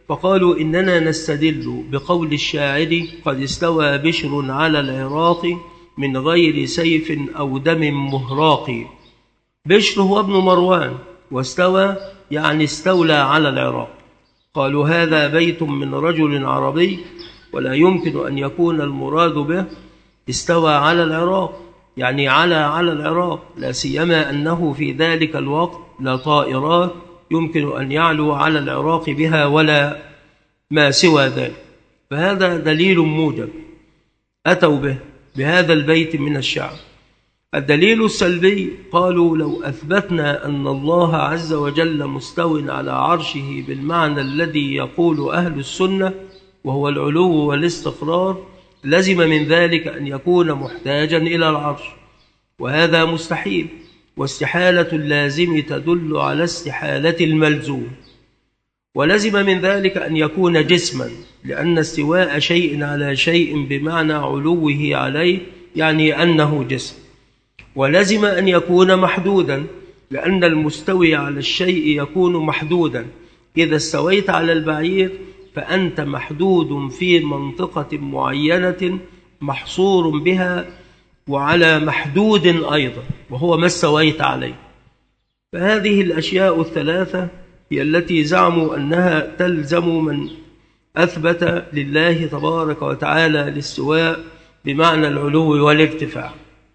Speaker 1: فقالوا إننا نستدل بقول الشاعر قد استوى بشر على العراق من غير سيف أو دم مهراق. بشر هو ابن مروان، واستوى يعني استولى على العراق. قالوا هذا بيت من رجل عربي، ولا يمكن أن يكون المراد به استوى على العراق يعني على على العراق، لا سيما أنه في ذلك الوقت لا طائرات يمكن أن يعلو على العراق بها ولا ما سوى ذلك. فهذا دليل موجب أتوا به بهذا البيت من الشعر. الدليل السلبي قالوا لو أثبتنا أن الله عز وجل مستو على عرشه بالمعنى الذي يقول أهل السنة وهو العلو والاستقرار، لزم من ذلك أن يكون محتاجا إلى العرش، وهذا مستحيل، واستحالة اللازم تدل على استحالة الملزوم. ولزم من ذلك أن يكون جسما، لأن استواء شيء على شيء بمعنى علوه عليه يعني أنه جسم. ولزم أن يكون محدودا، لأن المستوي على الشيء يكون محدودا. إذا استويت على البعير فأنت محدود في منطقة معينة محصور بها وعلى محدود أيضا، وهو ما استويت عليه. فهذه الأشياء الثلاثة هي التي زعموا أنها تلزم من أثبت لله تبارك وتعالى الاستواء بمعنى العلو والارتفاع.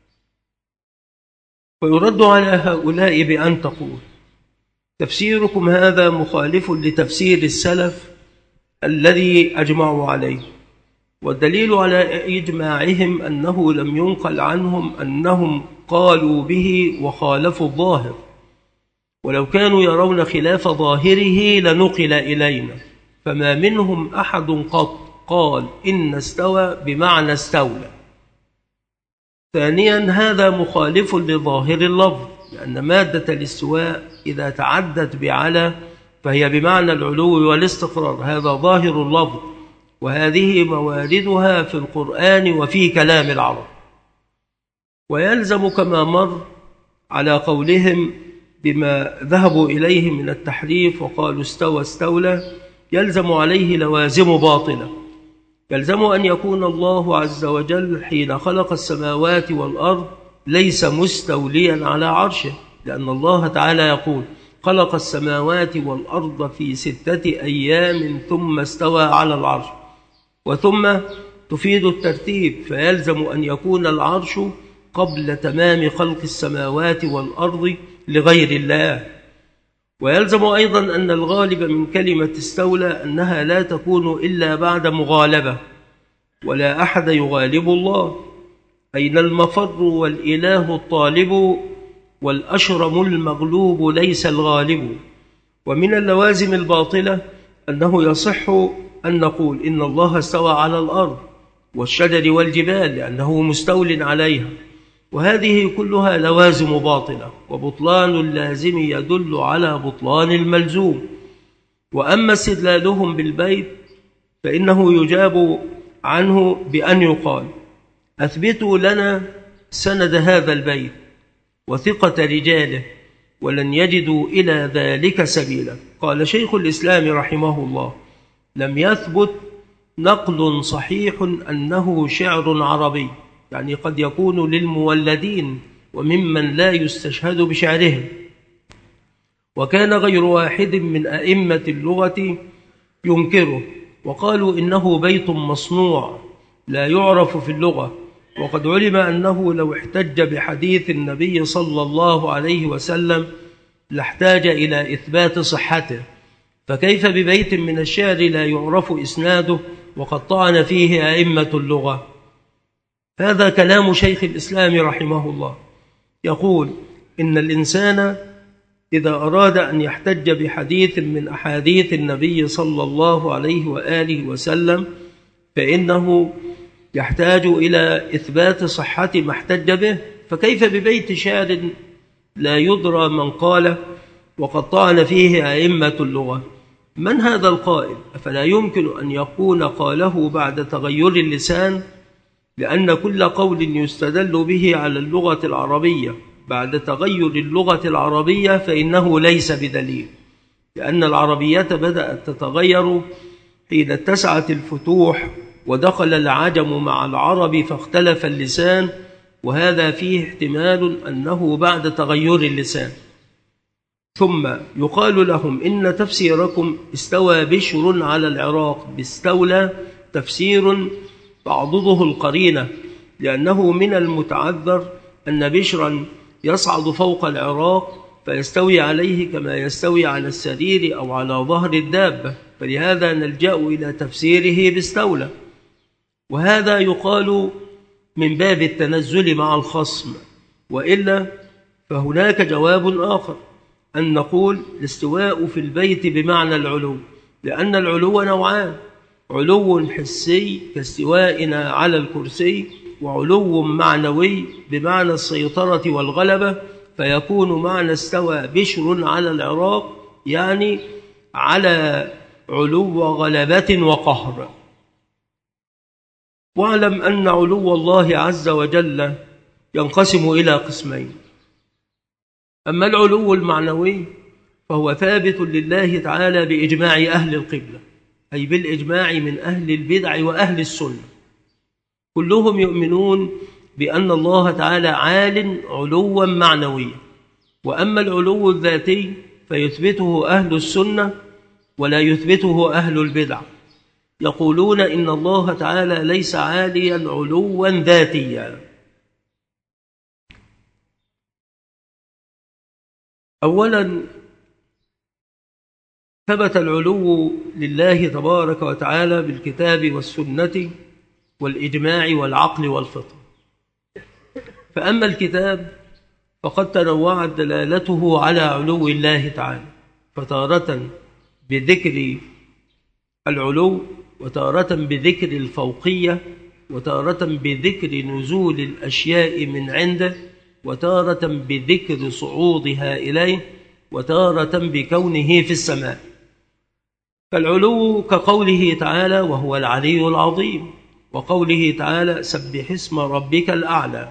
Speaker 1: ويرد على هؤلاء بأن تقول تفسيركم هذا مخالف لتفسير السلف الذي أجمعوا عليه، والدليل على إجماعهم أنه لم ينقل عنهم أنهم قالوا به وخالفوا الظاهر، ولو كانوا يرون خلاف ظاهره لنقل إلينا، فما منهم أحد قط قال إن استوى بمعنى استولى. ثانيا هذا مخالف لظاهر اللفظ، لأن مادة الاستواء إذا تعدت بعلى فهي بمعنى العلو والاستقرار، هذا ظاهر اللفظ، وهذه مواردها في القرآن وفي كلام العرب. ويلزم كما مر على قولهم بما ذهبوا إليه من التحريف وقالوا استوى استولى، يلزم عليه لوازم باطلة. يلزم أن يكون الله عز وجل حين خلق السماوات والأرض ليس مستوليا على عرشه، لأن الله تعالى يقول خلق السماوات والأرض في ستة أيام ثم استوى على العرش، وثم تفيد الترتيب، فيلزم أن يكون العرش قبل تمام خلق السماوات والأرض لغير الله. ويلزم أيضا أن الغالب من كلمة استولى أنها لا تكون إلا بعد مغالبة، ولا أحد يغالب الله. أين المفر والإله الطالب، والأشرم المغلوب ليس الغالب. ومن اللوازم الباطلة أنه يصح أن نقول إن الله استوى على الأرض والشجر والجبال لأنه مستول عليها، وهذه كلها لوازم باطلة، وبطلان اللازم يدل على بطلان الملزوم. وأما استدلالهم بالبيت فإنه يجاب عنه بأن يقال أثبتوا لنا سند هذا البيت وثقة رجاله ولن يجدوا إلى ذلك سبيلا. قال شيخ الإسلام رحمه الله لم يثبت نقل صحيح أنه شعر عربي، يعني قد يكون للمولدين وممن لا يستشهد بشعرهم، وكان غير واحد من أئمة اللغة ينكره، وقالوا إنه بيت مصنوع لا يعرف في اللغة. وقد علم أنه لو احتج بحديث النبي صلى الله عليه وسلم لاحتاج إلى إثبات صحته، فكيف ببيت من الشعر لا يعرف إسناده وقد طعن فيه أئمة اللغة؟ هذا كلام شيخ الإسلام رحمه الله، يقول إن الإنسان إذا أراد أن يحتج بحديث من أحاديث النبي صلى الله عليه وآله وسلم فإنه يحتاج إلى إثبات صحة ما احتج به، فكيف ببيت شعر لا يدرى من قاله وقد طعن فيه أئمة اللغة؟ من هذا القائل؟ أفلا يمكن أن يكون قاله بعد تغير اللسان؟ لأن كل قول يستدل به على اللغة العربية بعد تغير اللغة العربية فإنه ليس بدليل. لأن العربية بدأت تتغير حين اتسعت الفتوح ودخل العجم مع العرب فاختلف اللسان، وهذا فيه احتمال أنه بعد تغير اللسان. ثم يقال لهم إن تفسيركم استوى بشر على العراق باستولى تفسير تعضده القرينة، لأنه من المتعذر أن بشرا يصعد فوق العراق فيستوي عليه كما يستوي على السرير أو على ظهر الدابة، فلهذا نلجأ إلى تفسيره باستولى. وهذا يقال من باب التنزل مع الخصم، وإلا فهناك جواب آخر، أن نقول الاستواء في البيت بمعنى العلو، لأن العلو نوعان: علو حسي كاستوائنا على الكرسي، وعلو معنوي بمعنى السيطرة والغلبة، فيكون معنى استوى بشر على العراق يعني على علو غلبة وقهر. واعلم أن علو الله عز وجل ينقسم إلى قسمين: أما العلو المعنوي فهو ثابت لله تعالى بإجماع أهل القبلة، أي بالإجماع من أهل البدع وأهل السنة، كلهم يؤمنون بأن الله تعالى عال علوا معنويا. وأما العلو الذاتي فيثبته أهل السنة ولا يثبته أهل البدع، يقولون إن الله تعالى ليس عاليا علوا ذاتيا. أولا ثبت العلو لله تبارك وتعالى بالكتاب والسنة والإجماع والعقل والفطر. فأما الكتاب فقد تنوعت دلالته على علو الله تعالى، فتارة بذكر العلو، وتارة بذكر الفوقية، وتارة بذكر نزول الأشياء من عنده، وتارة بذكر صعودها إليه، وتارة بكونه في السماء. فالعلو كقوله تعالى وهو العلي العظيم، وقوله تعالى سبح اسم ربك الأعلى.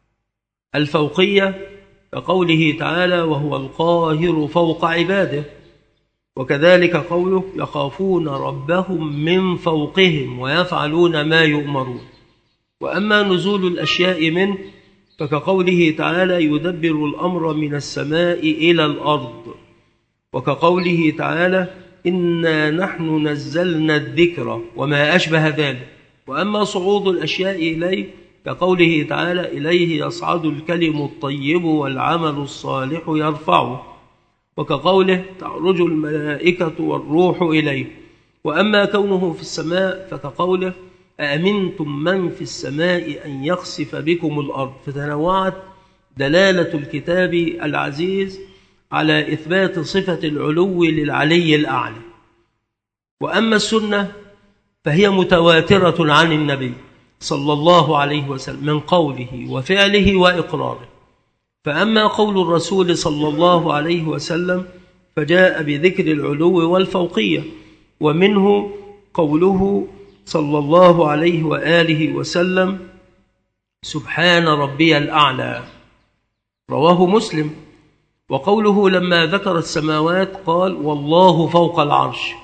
Speaker 1: الفوقية كقوله تعالى وهو القاهر فوق عباده، وكذلك قوله يخافون ربهم من فوقهم ويفعلون ما يؤمرون. وأما نزول الأشياء منه فكقوله تعالى يدبر الأمر من السماء إلى الأرض، وكقوله تعالى إنا نحن نزلنا الذكر وما أشبه ذلك. وأما صعود الأشياء إليه كقوله تعالى إليه يصعد الكلم الطيب والعمل الصالح يرفعه، وكقوله تعرج الملائكة والروح إليه. وأما كونه في السماء فكقوله أأمنتم من في السماء أن يخسف بكم الأرض. فتنوعت دلالة الكتاب العزيز على إثبات صفة العلو للعلي الأعلى. وأما السنة فهي متواترة عن النبي صلى الله عليه وسلم من قوله وفعله وإقراره. فأما قول الرسول صلى الله عليه وسلم فجاء بذكر العلو والفوقية، ومنه قوله صلى الله عليه وآله وسلم سبحان ربي الأعلى، رواه مسلم. وقوله لما ذكر السماوات قال والله فوق العرش.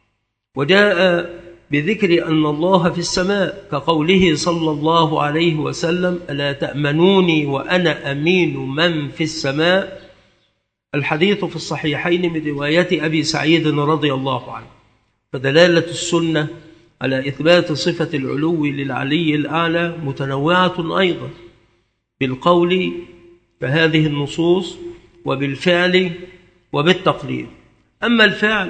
Speaker 1: وجاء بذكر أن الله في السماء كقوله صلى الله عليه وسلم ألا تأمنوني وأنا أمين من في السماء. الحديث في الصحيحين من رواية أبي سعيد رضي الله عنه. فدلالة السنة على إثبات صفة العلو للعلي الأعلى متنوعة أيضا بالقول فهذه النصوص، وبالفعل، وبالتقرير. أما الفعل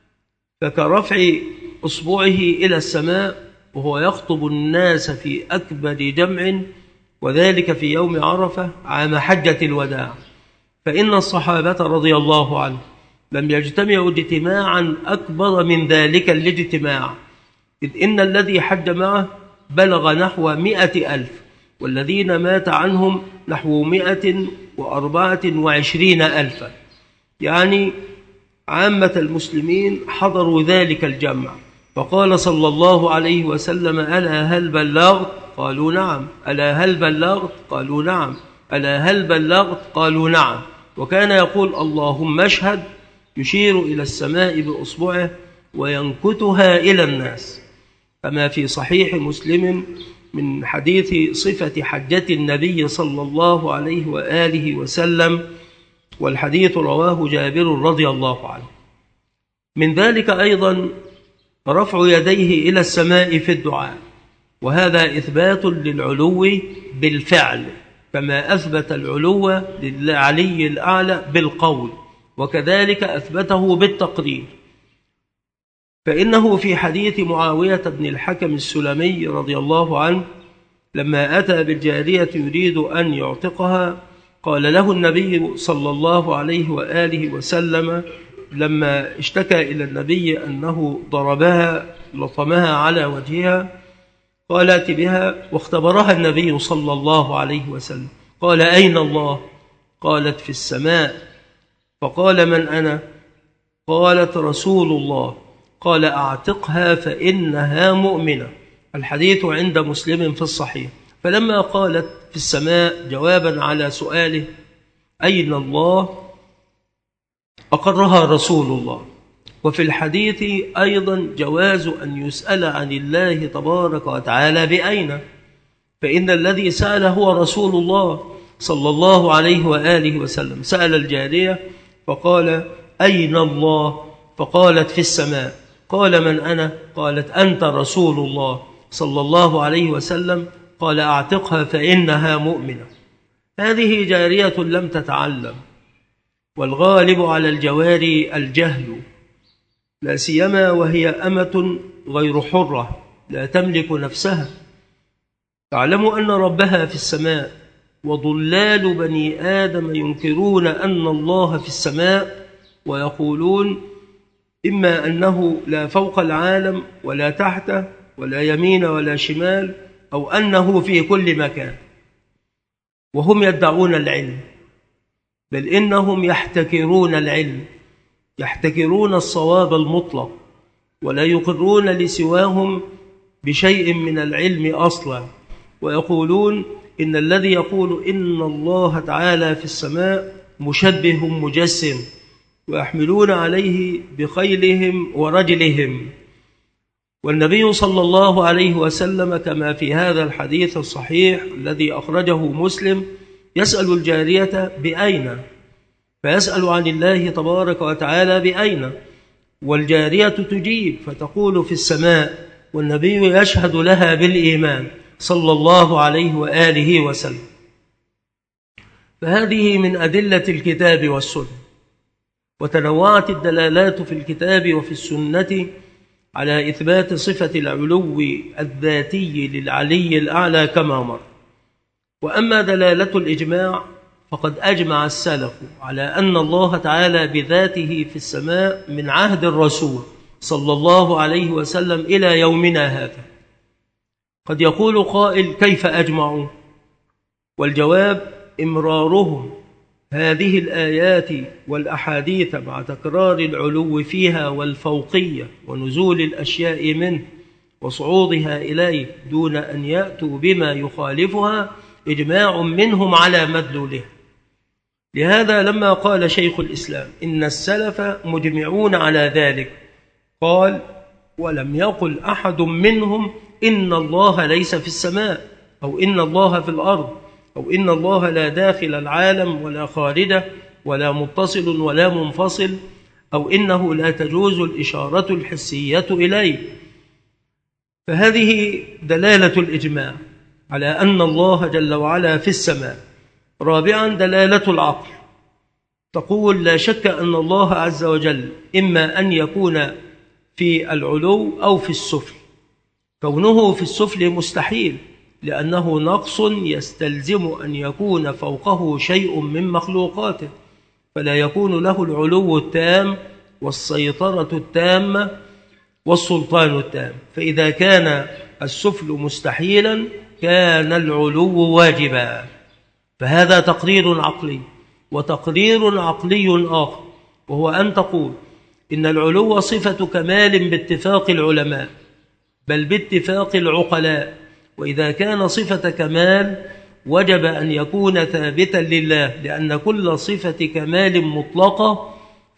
Speaker 1: فكرفع أصبعه إلى السماء وهو يخطب الناس في أكبر جمع، وذلك في يوم عرفة عام حجة الوداع. فإن الصحابة رضي الله عنهم لم يجتمعوا اجتماعا أكبر من ذلك الاجتماع، إذ إن الذي حج معه بلغ نحو مئة ألف، والذين مات عنهم نحو مئة وأربعة وعشرين ألفا، يعني عامة المسلمين حضروا ذلك الجمع. فقال صلى الله عليه وسلم ألا هل بلغت؟ قالوا نعم. ألا هل بلغت؟ قالوا نعم. ألا هل بلغت؟ قالوا نعم. وكان يقول اللهم اشهد يشير إلى السماء بأصبعه وينكتها إلى الناس، كما في صحيح مسلم من حديث صفة حجة النبي صلى الله عليه وآله وسلم، والحديث رواه جابر رضي الله عنه. من ذلك أيضا رفع يديه إلى السماء في الدعاء، وهذا إثبات للعلو بالفعل، كما أثبت العلو للعلي الأعلى بالقول، وكذلك أثبته بالتقرير. فإنه في حديث معاوية بن الحكم السلمي رضي الله عنه لما أتى بالجارية يريد أن يعتقها، قال له النبي صلى الله عليه وآله وسلم لما اشتكى إلى النبي أنه ضربها لطمها على وجهها، قال ائت بها، واختبرها النبي صلى الله عليه وسلم، قال أين الله؟ قالت في السماء. فقال من أنا؟ قالت رسول الله. قال أعتقها فإنها مؤمنة. الحديث عند مسلم في الصحيح. فلما قالت في السماء جوابا على سؤاله أين الله أقرها رسول الله. وفي الحديث أيضا جواز أن يسأل عن الله تبارك وتعالى بأين، فإن الذي سأل هو رسول الله صلى الله عليه وآله وسلم. سأل الجارية فقال أين الله؟ فقالت في السماء. قال من أنا؟ قالت أنت رسول الله صلى الله عليه وسلم. قال أعتقها فإنها مؤمنة. هذه جارية لم تتعلم، والغالب على الجواري الجهل، لا سيما وهي أمة غير حرة لا تملك نفسها. تعلم أن ربها في السماء، وضلال بني آدم ينكرون أن الله في السماء، ويقولون إما أنه لا فوق العالم ولا تحته ولا يمين ولا شمال، أو أنه في كل مكان، وهم يدعون العلم، بل إنهم يحتكرون العلم، يحتكرون الصواب المطلق، ولا يقرون لسواهم بشيء من العلم أصلا، ويقولون إن الذي يقول إن الله تعالى في السماء مشبه مجسم، ويحملون عليه بخيلهم ورجلهم. والنبي صلى الله عليه وسلم كما في هذا الحديث الصحيح الذي أخرجه مسلم يسأل الجارية بأين، فيسأل عن الله تبارك وتعالى بأين، والجارية تجيب فتقول في السماء، والنبي يشهد لها بالإيمان صلى الله عليه وآله وسلم. فهذه من أدلة الكتاب والسنة، وتنوعت الدلالات في الكتاب وفي السنة على إثبات صفة العلو الذاتي للعلي الأعلى كما مر. وأما دلالة الإجماع فقد أجمع السلف على أن الله تعالى بذاته في السماء من عهد الرسول صلى الله عليه وسلم إلى يومنا هذا. قد يقول قائل كيف أجمعوا؟ والجواب إمرارهم هذه الآيات والأحاديث مع تكرار العلو فيها والفوقية ونزول الأشياء منه وصعودها إليه دون أن يأتوا بما يخالفها إجماع منهم على مدلوله. لهذا لما قال شيخ الإسلام إن السلف مجمعون على ذلك، قال ولم يقل أحد منهم إن الله ليس في السماء، أو إن الله في الأرض، أو إن الله لا داخل العالم ولا خارجه ولا متصل ولا منفصل، أو إنه لا تجوز الإشارة الحسية إليه. فهذه دلالة الإجماع على أن الله جل وعلا في السماء. رابعا دلالة العقل، تقول لا شك أن الله عز وجل إما أن يكون في العلو أو في السفل. كونه في السفل مستحيل، لأنه نقص يستلزم أن يكون فوقه شيء من مخلوقاته، فلا يكون له العلو التام والسيطرة التامة والسلطان التام. فإذا كان السفل مستحيلا كان العلو واجبا. فهذا تقرير عقلي. وتقرير عقلي آخر وهو أن تقول إن العلو صفة كمال باتفاق العلماء، بل باتفاق العقلاء. وإذا كان صفة كمال وجب أن يكون ثابتا لله، لأن كل صفة كمال مطلقة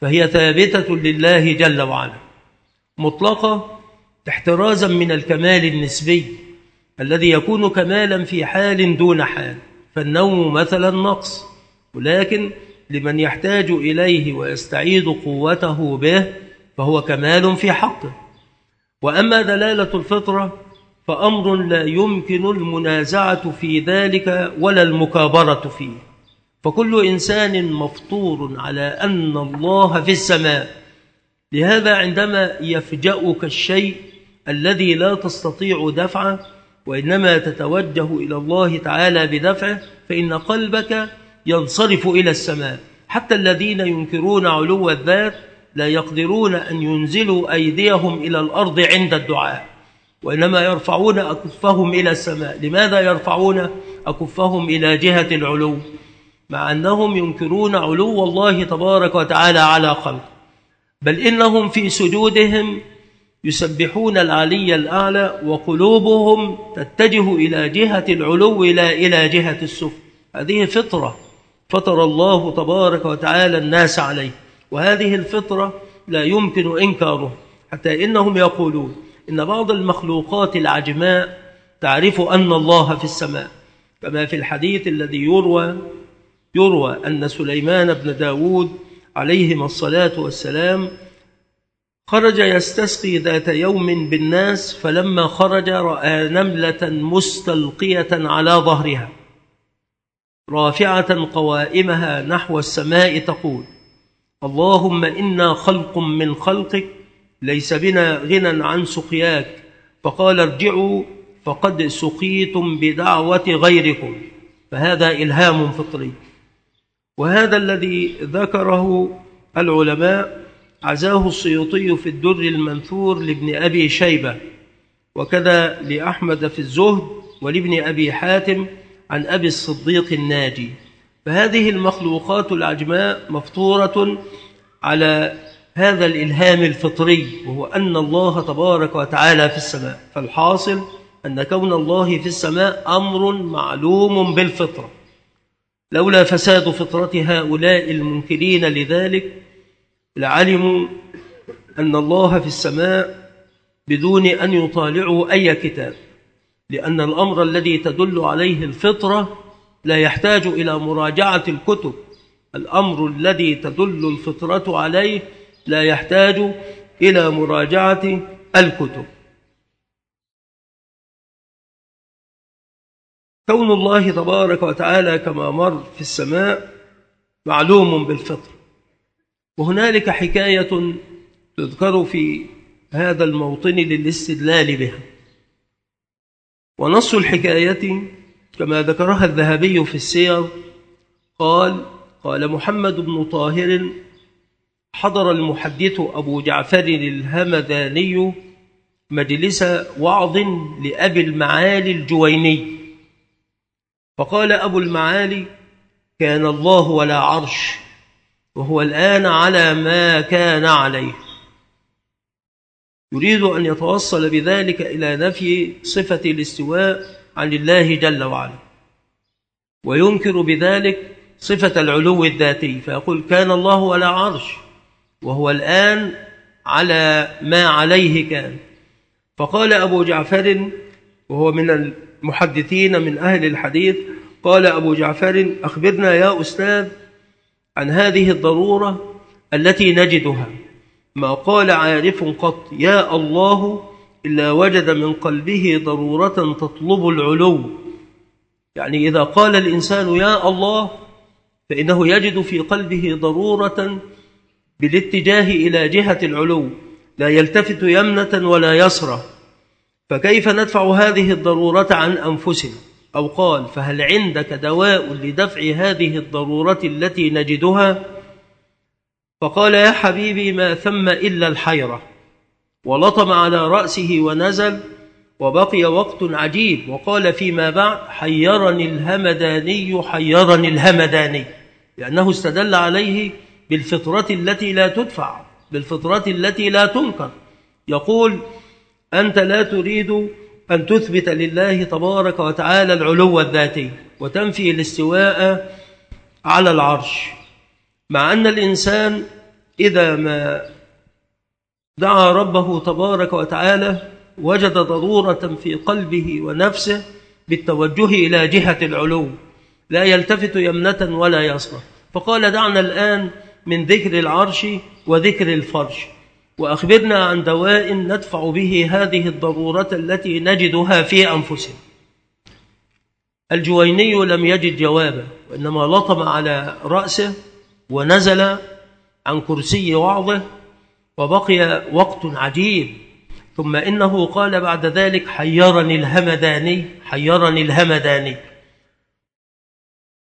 Speaker 1: فهي ثابتة لله جل وعلا مطلقة، احترازا من الكمال النسبي الذي يكون كمالا في حال دون حال، فالنوم مثلا نقص، ولكن لمن يحتاج إليه ويستعيد قوته به فهو كمال في حقه. وأما دلالة الفطرة فأمر لا يمكن المنازعة في ذلك ولا المكابرة فيه، فكل إنسان مفطور على أن الله في السماء. لهذا عندما يفجأك الشيء الذي لا تستطيع دفعه وإنما تتوجه إلى الله تعالى بدفعه، فإن قلبك ينصرف إلى السماء. حتى الذين ينكرون علو الذات لا يقدرون أن ينزلوا أيديهم إلى الأرض عند الدعاء، وإنما يرفعون أكفهم إلى السماء. لماذا يرفعون أكفهم إلى جهة العلو؟ مع أنهم ينكرون علو الله تبارك وتعالى على خلقه، بل إنهم في سجودهم يسبحون العلي الأعلى وقلوبهم تتجه إلى جهة العلو لا إلى جهة السفل. هذه فطرة فطر الله تبارك وتعالى الناس عليه، وهذه الفطرة لا يمكن إنكاره، حتى إنهم يقولون إن بعض المخلوقات العجماء تعرف أن الله في السماء، كما في الحديث الذي يروى يروى أن سليمان بن داود عليهما الصلاة والسلام خرج يستسقي ذات يوم بالناس، فلما خرج رأى نملة مستلقية على ظهرها رافعة قوائمها نحو السماء تقول: اللهم إنا خلق من خلقك ليس بنا غنى عن سقياك. فقال: ارجعوا فقد سقيتم بدعوة غيركم. فهذا إلهام فطري، وهذا الذي ذكره العلماء عزاه السيوطي في الدر المنثور لابن أبي شيبة، وكذا لأحمد في الزهد، ولابن أبي حاتم عن أبي الصديق الناجي. فهذه المخلوقات العجماء مفطورة على هذا الإلهام الفطري، وهو أن الله تبارك وتعالى في السماء. فالحاصل أن كون الله في السماء أمر معلوم بالفطرة، لولا فساد فطرة هؤلاء المنكرين لذلك لعلموا أن الله في السماء بدون أن يطالعوا أي كتاب، لأن الأمر الذي تدل عليه الفطرة لا يحتاج إلى مراجعة الكتب. الأمر الذي تدل الفطرة عليه لا يحتاج إلى مراجعة الكتب. كون الله تبارك وتعالى كما مر في السماء معلوم بالفطر. وهنالك حكاية تذكر في هذا الموطن للاستدلال بها، ونص الحكاية كما ذكرها الذهبي في السير قال: قال محمد بن طاهر: حضر المحدث أبو جعفر الهمداني مجلس وعظ لأبي المعالي الجويني، فقال أبو المعالي: كان الله ولا عرش، وهو الآن على ما كان عليه. يريد أن يتوصل بذلك إلى نفي صفة الاستواء عن الله جل وعلا، وينكر بذلك صفة العلو الذاتي، فيقول: كان الله ولا عرش، وهو الآن على ما عليه كان. فقال أبو جعفر، وهو من المحدثين من أهل الحديث، قال أبو جعفر: أخبرنا يا أستاذ عن هذه الضرورة التي نجدها. ما قال عارف قط يا الله إلا وجد من قلبه ضرورة تطلب العلو. يعني إذا قال الإنسان يا الله فإنه يجد في قلبه ضرورة بالاتجاه إلى جهة العلو، لا يلتفت يمنة ولا يسرى. فكيف ندفع هذه الضرورة عن أنفسنا؟ أو قال: فهل عندك دواء لدفع هذه الضرورة التي نجدها؟ فقال: يا حبيبي ما ثم إلا الحيرة. ولطم على رأسه ونزل، وبقي وقت عجيب، وقال فيما بعد: حيرني الهمداني حيرني الهمداني، لأنه استدل عليه بالفطرة التي لا تدفع، بالفطرة التي لا تنكر. يقول: أنت لا تريد أن تثبت لله تبارك وتعالى العلو الذاتي وتنفي الاستواء على العرش، مع أن الإنسان إذا ما دعا ربه تبارك وتعالى وجد ضرورة في قلبه ونفسه بالتوجه إلى جهة العلو، لا يلتفت يمنة ولا يسرى. فقال دعنا الآن من ذكر العرش وذكر الفرش، وأخبرنا عن دواء ندفع به هذه الضرورة التي نجدها في أنفسنا. الجويني لم يجد جوابا، وإنما لطم على رأسه ونزل عن كرسي وعظه، وبقي وقت عجيب. ثم إنه قال بعد ذلك: حيرني الهمداني حيرني الهمداني